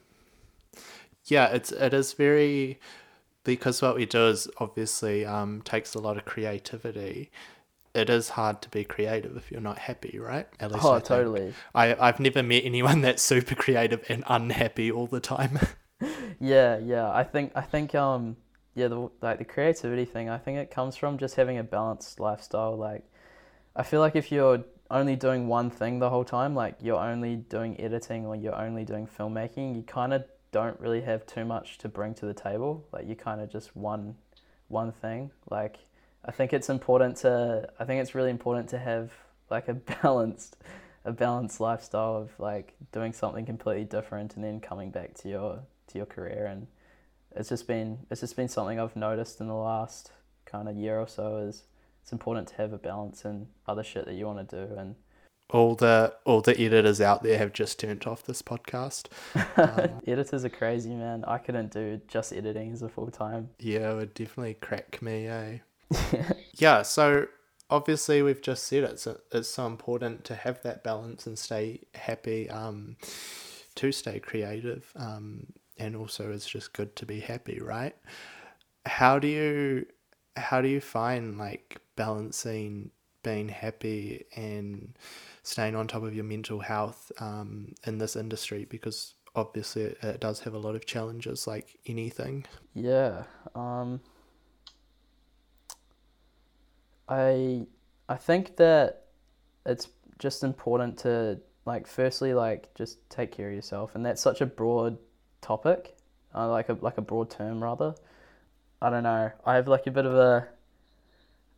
S1: Yeah, it's it is very, because what we do is obviously um takes a lot of creativity. It is hard to be creative if you're not happy, right? At least
S2: oh,
S1: I think.
S2: totally.
S1: I I've never met anyone that's super creative and unhappy all the time.
S2: Yeah, yeah. I think I think um yeah, the like the creativity thing, I think it comes from just having a balanced lifestyle. Like I feel like if you're only doing one thing the whole time, like you're only doing editing or you're only doing filmmaking, you kind of don't really have too much to bring to the table. Like you kind of just one one thing. Like I think it's important to I think it's really important to have like a balanced a balanced lifestyle of like doing something completely different and then coming back to your to your career. And it's just been it's just been something I've noticed in the last kind of year or so is it's important to have a balance in other shit that you want to do. And
S1: all the all the editors out there have just turned off this podcast. Um,
S2: editors are crazy, man. I couldn't do just editing as a full time.
S1: Yeah, it would definitely crack me, eh? Yeah, so obviously we've just said it. So it's so important to have that balance and stay happy, um, to stay creative, um, and also it's just good to be happy, right? How do you how do you find like balancing being happy and staying on top of your mental health um, in this industry? Because obviously it, it does have a lot of challenges like anything.
S2: Yeah. Um, I I think that it's just important to like firstly like just take care of yourself, and that's such a broad topic, uh, like a like a broad term rather. I don't know. I have like a bit of a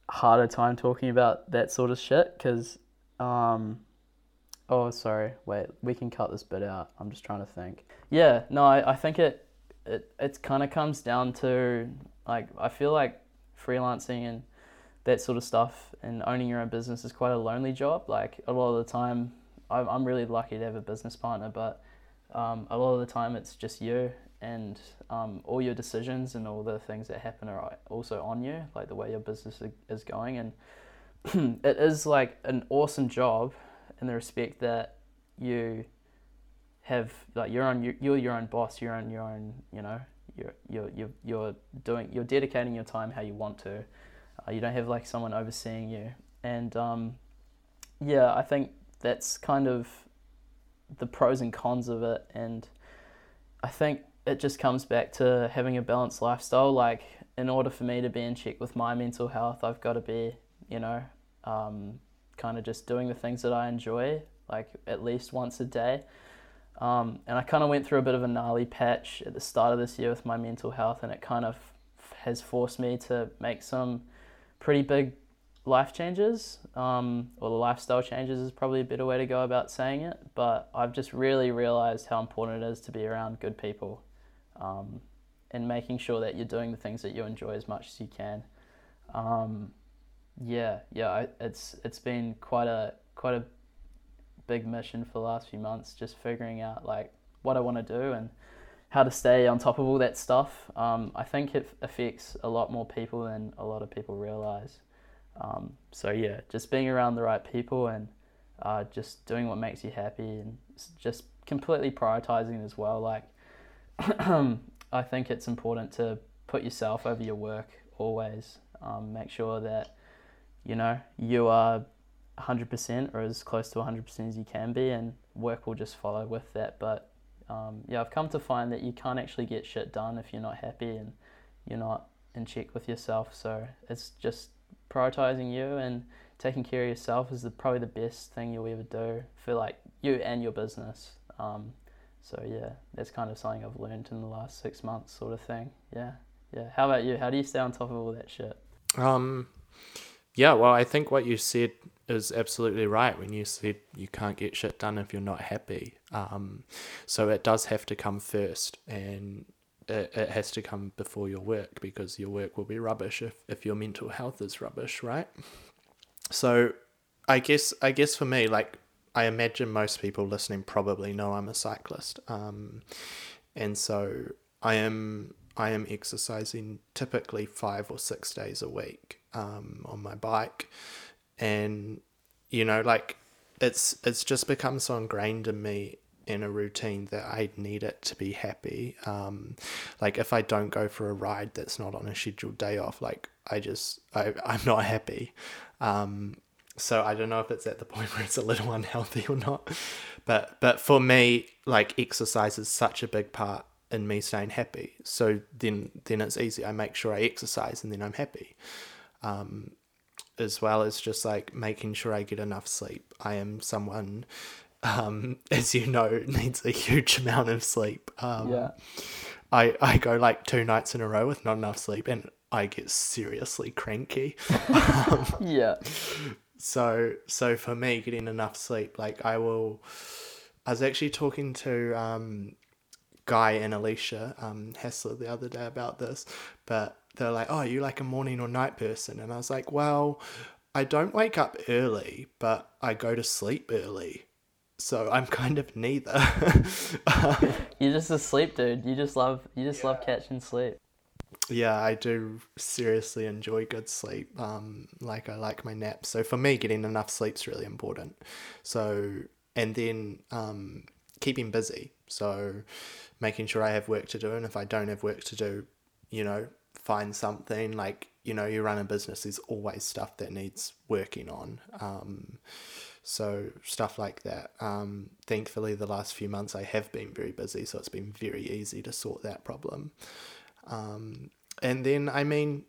S2: harder time talking about that sort of shit because, um, oh, sorry, wait, we can cut this bit out. I'm just trying to think. Yeah, no, I, I think it, it, it kind of comes down to, like, I feel like freelancing and that sort of stuff and owning your own business is quite a lonely job. Like, a lot of the time, I'm, I'm really lucky to have a business partner, but um, a lot of the time it's just you and um, all your decisions and all the things that happen are also on you, like the way your business is going. And it is like an awesome job in the respect that you have, like, you're on you're, you're your own boss, you're on your own, you know, you're you're you're, you're doing you're dedicating your time how you want to. Uh, you don't have like someone overseeing you, and um, yeah, I think that's kind of the pros and cons of it. And I think it just comes back to having a balanced lifestyle. Like, in order for me to be in check with my mental health, I've got to be, you know, um, kind of just doing the things that I enjoy, like at least once a day. Um, and I kind of went through a bit of a gnarly patch at the start of this year with my mental health, and it kind of has forced me to make some pretty big life changes, um, or the lifestyle changes is probably a better way to go about saying it. But I've just really realized how important it is to be around good people, um, and making sure that you're doing the things that you enjoy as much as you can. Um, yeah, yeah, I, it's it's been quite a quite a big mission for the last few months, just figuring out like what I want to do and how to stay on top of all that stuff. Um, I think it affects a lot more people than a lot of people realize. Um, so yeah, just being around the right people and uh, just doing what makes you happy and just completely prioritizing as well. Like, I think it's important to put yourself over your work always. Um, make sure that, you know, you are one hundred percent or as close to one hundred percent as you can be, and work will just follow with that. But um, yeah, I've come to find that you can't actually get shit done if you're not happy and you're not in check with yourself. So it's just prioritizing you and taking care of yourself is the, probably the best thing you'll ever do for like you and your business. Um, so yeah, that's kind of something I've learned in the last six months sort of thing. Yeah. Yeah. How about you? How do you stay on top of all that shit?
S1: Um, yeah, well, I think what you said is absolutely right when you said you can't get shit done if you're not happy. Um, so it does have to come first, and it, it has to come before your work, because your work will be rubbish if, if your mental health is rubbish, right? So I guess I guess for me, like, I imagine most people listening probably know I'm a cyclist. Um, and so I am I am exercising typically five or six days a week um, on my bike. And, you know, like, it's it's just become so ingrained in me in a routine that I need it to be happy. Um, like, if I don't go for a ride that's not on a scheduled day off, like, I just, I, I'm not happy. Um, so I don't know if it's at the point where it's a little unhealthy or not. But, but for me, like, exercise is such a big part in me staying happy. So then, then it's easy. I make sure I exercise and then I'm happy. Um, as well as just like making sure I get enough sleep. I am someone, um, as you know, needs a huge amount of sleep. Um,
S2: yeah.
S1: I, I go like two nights in a row with not enough sleep and I get seriously cranky. um,
S2: yeah.
S1: So, so for me, getting enough sleep, like I will, I was actually talking to, um, Guy and Alicia, um, Hassler the other day about this, but they're like, oh, are you like a morning or night person? And I was like, well, I don't wake up early, but I go to sleep early. So I'm kind of neither.
S2: You're just a sleep dude. You just love, you just
S1: yeah.
S2: love catching sleep.
S1: Yeah, I do seriously enjoy good sleep. Um, like I like my naps. So for me, getting enough sleep's really important. So, and then, um, keeping busy. So making sure I have work to do. And if I don't have work to do, you know, find something. Like, you know, you run a business, there's always stuff that needs working on. Um, so stuff like that. Um, thankfully, the last few months I have been very busy, so it's been very easy to sort that problem. Um, and then, I mean,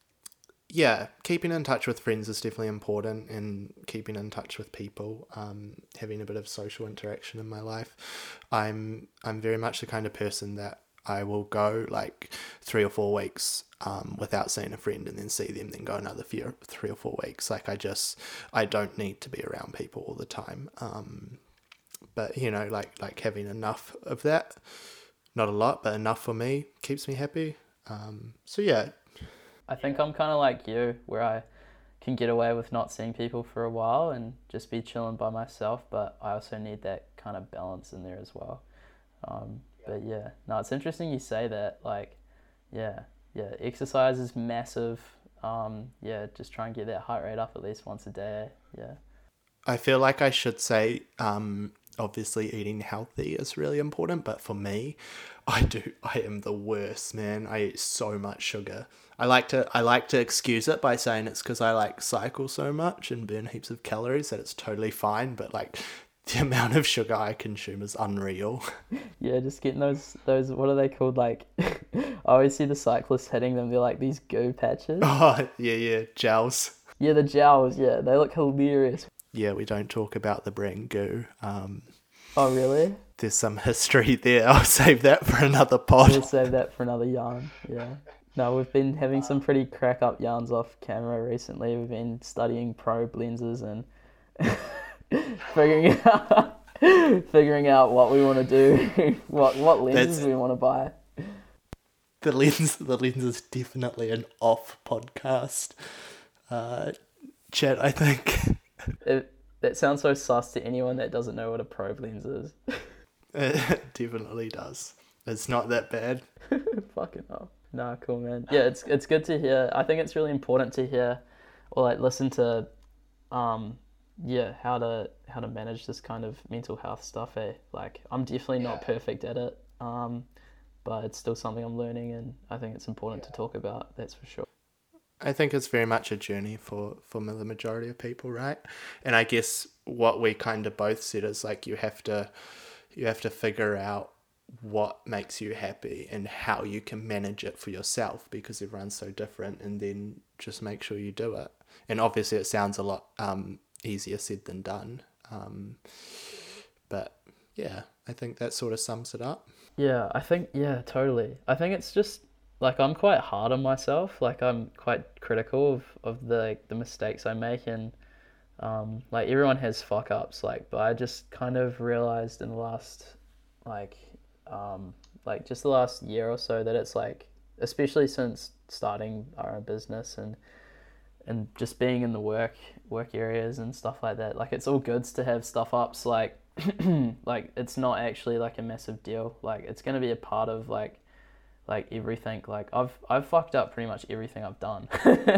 S1: yeah, keeping in touch with friends is definitely important, and keeping in touch with people, um, having a bit of social interaction in my life. I'm I'm very much the kind of person that I will go like three or four weeks um, without seeing a friend and then see them, then go another few, three or four weeks. Like I just, I don't need to be around people all the time. Um, but, you know, like like having enough of that, not a lot, but enough for me, keeps me happy. Um, so, yeah.
S2: I think I'm kind of like you, where I can get away with not seeing people for a while and just be chilling by myself, but I also need that kind of balance in there as well. Um, but yeah, no, it's interesting you say that, like, yeah, yeah, exercise is massive. Um, yeah, just try and get that heart rate up at least once a day. Yeah.
S1: I feel like I should say, um, obviously eating healthy is really important, but for me, I do, I am the worst, man. I eat so much sugar. I like to, I like to excuse it by saying it's because I like cycle so much and burn heaps of calories that it's totally fine, but like the amount of sugar I consume is unreal.
S2: Yeah, just getting those, those, what are they called? Like, I always see the cyclists hitting them. They're like these goo patches.
S1: Oh, yeah, yeah, gels.
S2: Yeah, the gels, yeah, they look hilarious.
S1: Yeah, we don't talk about the brand goo. Um,
S2: oh, really?
S1: There's some history there. I'll save that for another pod.
S2: We'll save that for another yarn, yeah. No, we've been having some pretty crack up yarns off camera recently. We've been studying probe lenses and figuring out figuring out what we want to do, what what lenses That's, we want to buy.
S1: The lens, the lens is definitely an off podcast uh, chat, I think.
S2: It, that sounds so sus to anyone that doesn't know what a probe lens is.
S1: It definitely does. It's not that bad.
S2: Fucking hell. Nah, cool, man. Yeah, it's it's good to hear. I think it's really important to hear or like listen to um yeah, how to how to manage this kind of mental health stuff, eh? Like I'm definitely not yeah. perfect at it. Um but it's still something I'm learning and I think it's important yeah. to talk about, that's for sure.
S1: I think it's very much a journey for, for the majority of people, right? And I guess what we kind of both said is like you have to you have to figure out what makes you happy and how you can manage it for yourself, because everyone's so different, and then just make sure you do it. And obviously it sounds a lot um easier said than done, um but yeah, I think that sort of sums it up.
S2: Yeah, I think yeah totally I think it's just like I'm quite hard on myself, like I'm quite critical of, of the like, the mistakes I make, and um like everyone has fuck ups, like, but I just kind of realized in the last like um like just the last year or so that it's like, especially since starting our own business and and just being in the work work areas and stuff like that, like it's all good to have stuff ups, like like it's not actually like a massive deal, like it's going to be a part of like like everything, like I've I've fucked up pretty much everything I've done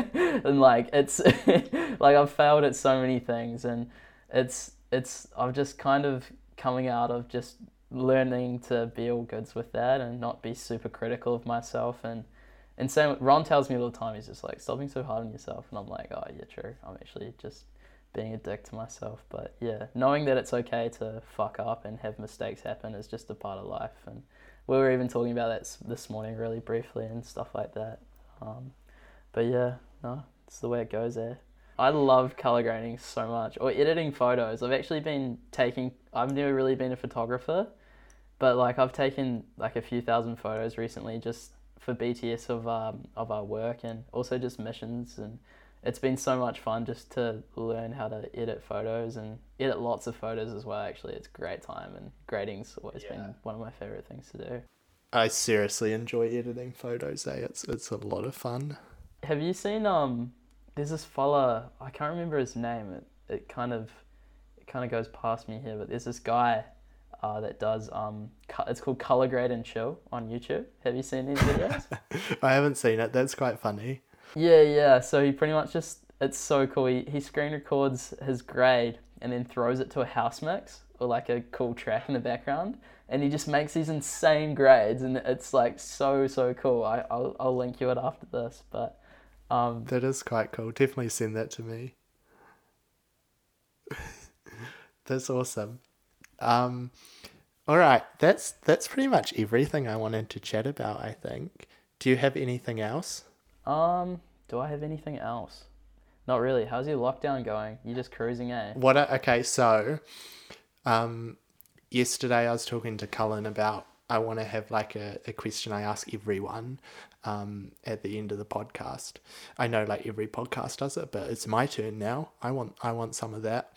S2: and like it's like I've failed at so many things, and it's it's I've just kind of coming out of just learning to be all goods with that and not be super critical of myself, and and same Ron tells me all the time, he's just like, stop being so hard on yourself, and I'm like, oh yeah, true, I'm actually just being a dick to myself. But yeah, knowing that it's okay to fuck up and have mistakes happen is just a part of life, and we were even talking about that this morning really briefly and stuff like that. Um, but yeah, no, it's the way it goes there. I love color grading so much, or editing photos. I've actually been taking, I've never really been a photographer, but like I've taken like a few thousand photos recently just for B T S of um, of our work, and also just missions, and it's been so much fun just to learn how to edit photos and edit lots of photos as well. Actually, it's a great time, and grading's always yeah. been one of my favorite things to do.
S1: I seriously enjoy editing photos, eh? It's it's a lot of fun.
S2: Have you seen um? There's this fella, I can't remember his name. It it kind of it kind of goes past me here, but there's this guy uh, that does um. It's called Color Grade and Chill on YouTube. Have you seen these videos?
S1: I haven't seen it. That's quite funny.
S2: Yeah, yeah. So he pretty much just, it's so cool. He, he screen records his grade and then throws it to a house mix or like a cool track in the background. And he just makes these insane grades, and it's like so, so cool. I, I'll, I'll link you it after this, but... Um,
S1: that is quite cool. Definitely send that to me. That's awesome. Um, all right. That's, that's pretty much everything I wanted to chat about, I think. Do you have anything else?
S2: Um, do I have anything else? Not really. How's your lockdown going? You just cruising, eh?
S1: What? A, okay, so, um, yesterday I was talking to Cullen about I want to have like a, a question I ask everyone um, at the end of the podcast. I know like every podcast does it, but it's my turn now. I want I want some of that.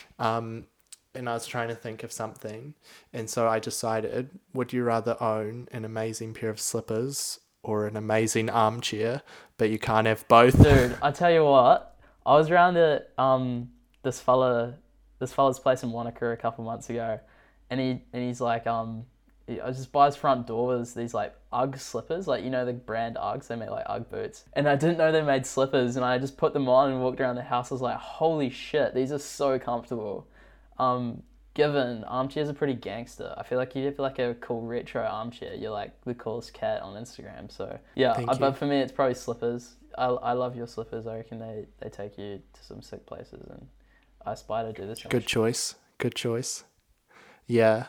S1: Um, and I was trying to think of something. And so I decided, would you rather own an amazing pair of slippers or an amazing armchair, but you can't have both?
S2: Dude, I tell you what, I was around at um this fella, this fella's place in Wanaka a couple months ago, and he and he's like um. I just by his front door was these like Ugg slippers, like, you know, the brand Uggs, they make like Ugg boots. And I didn't know they made slippers, and I just put them on and walked around the house. I was like, holy shit, these are so comfortable. Um, given armchairs are pretty gangster. I feel like you have like a cool retro armchair, you're like the coolest cat on Instagram. So yeah,
S1: Thank
S2: I,
S1: you.
S2: but for me it's probably slippers. I, I love your slippers. I reckon they, they take you to some sick places, and I aspire to do the same.
S1: Good choice. Good choice. Yeah.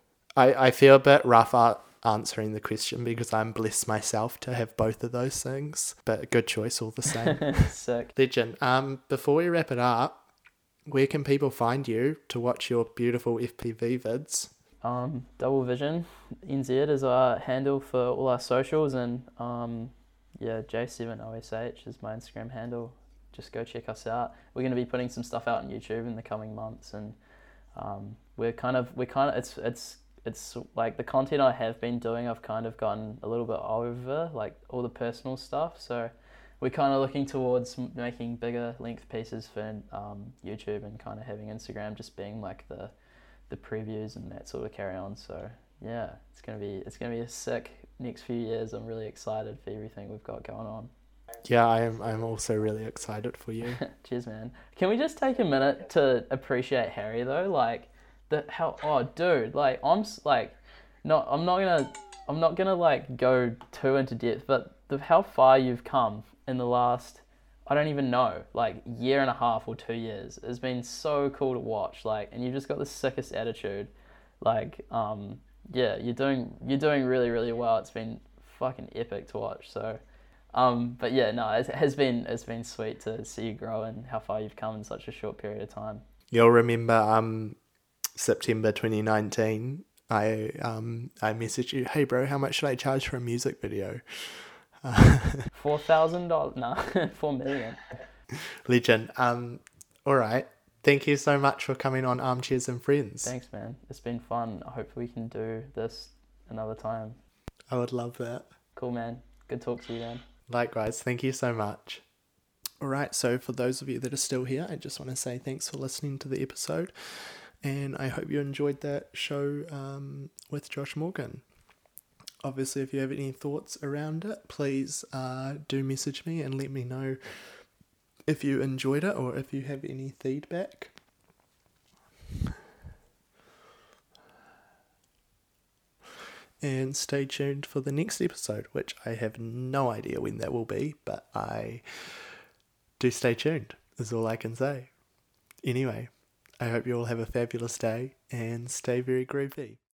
S1: I, I feel a bit rough out answering the question because I'm blessed myself to have both of those things, but a good choice all the same.
S2: Sick.
S1: Legend. Um, before we wrap it up, where can people find you to watch your beautiful F P V vids?
S2: Um, Double Vision N Z is our handle for all our socials, and um, yeah, J seven O S H is my Instagram handle. Just go check us out. We're going to be putting some stuff out on YouTube in the coming months, and um, we're kind of we're kind of it's it's it's like the content I have been doing, I've kind of gotten a little bit over, like all the personal stuff. So we're kind of looking towards making bigger length pieces for um, YouTube, and kind of having Instagram just being like the the previews and that sort of carry on. So yeah, it's gonna be it's gonna be a sick next few years. I'm really excited for everything we've got going on.
S1: Yeah, I am. I'm also really excited for you.
S2: Cheers, man. Can we just take a minute to appreciate Harry though? Like the how oh dude, like I'm like not I'm not gonna I'm not gonna like go too into depth, but the how far you've come in the last, I don't even know, like year and a half or two years has been so cool to watch. Like, and you've just got the sickest attitude. Like, um, yeah, you're doing you're doing really really well. It's been fucking epic to watch. So, um, but yeah, no, it has been it's been sweet to see you grow and how far you've come in such a short period of time.
S1: You'll remember um September twenty nineteen. I um I messaged you, hey bro, how much should I charge for a music video?
S2: Four thousand dollars? No, four million.
S1: Legend. Um, all right. Thank you so much for coming on Armchairs and Friends.
S2: Thanks, man. It's been fun. I hope we can do this another time.
S1: I would love that.
S2: Cool, man. Good talk to you, man.
S1: Likewise. Thank you so much. All right. So for those of you that are still here, I just want to say thanks for listening to the episode, and I hope you enjoyed that show um, with Josh Morgan. Obviously, if you have any thoughts around it, please uh, do message me and let me know if you enjoyed it or if you have any feedback. And stay tuned for the next episode, which I have no idea when that will be, but I do stay tuned, is all I can say. Anyway, I hope you all have a fabulous day and stay very groovy.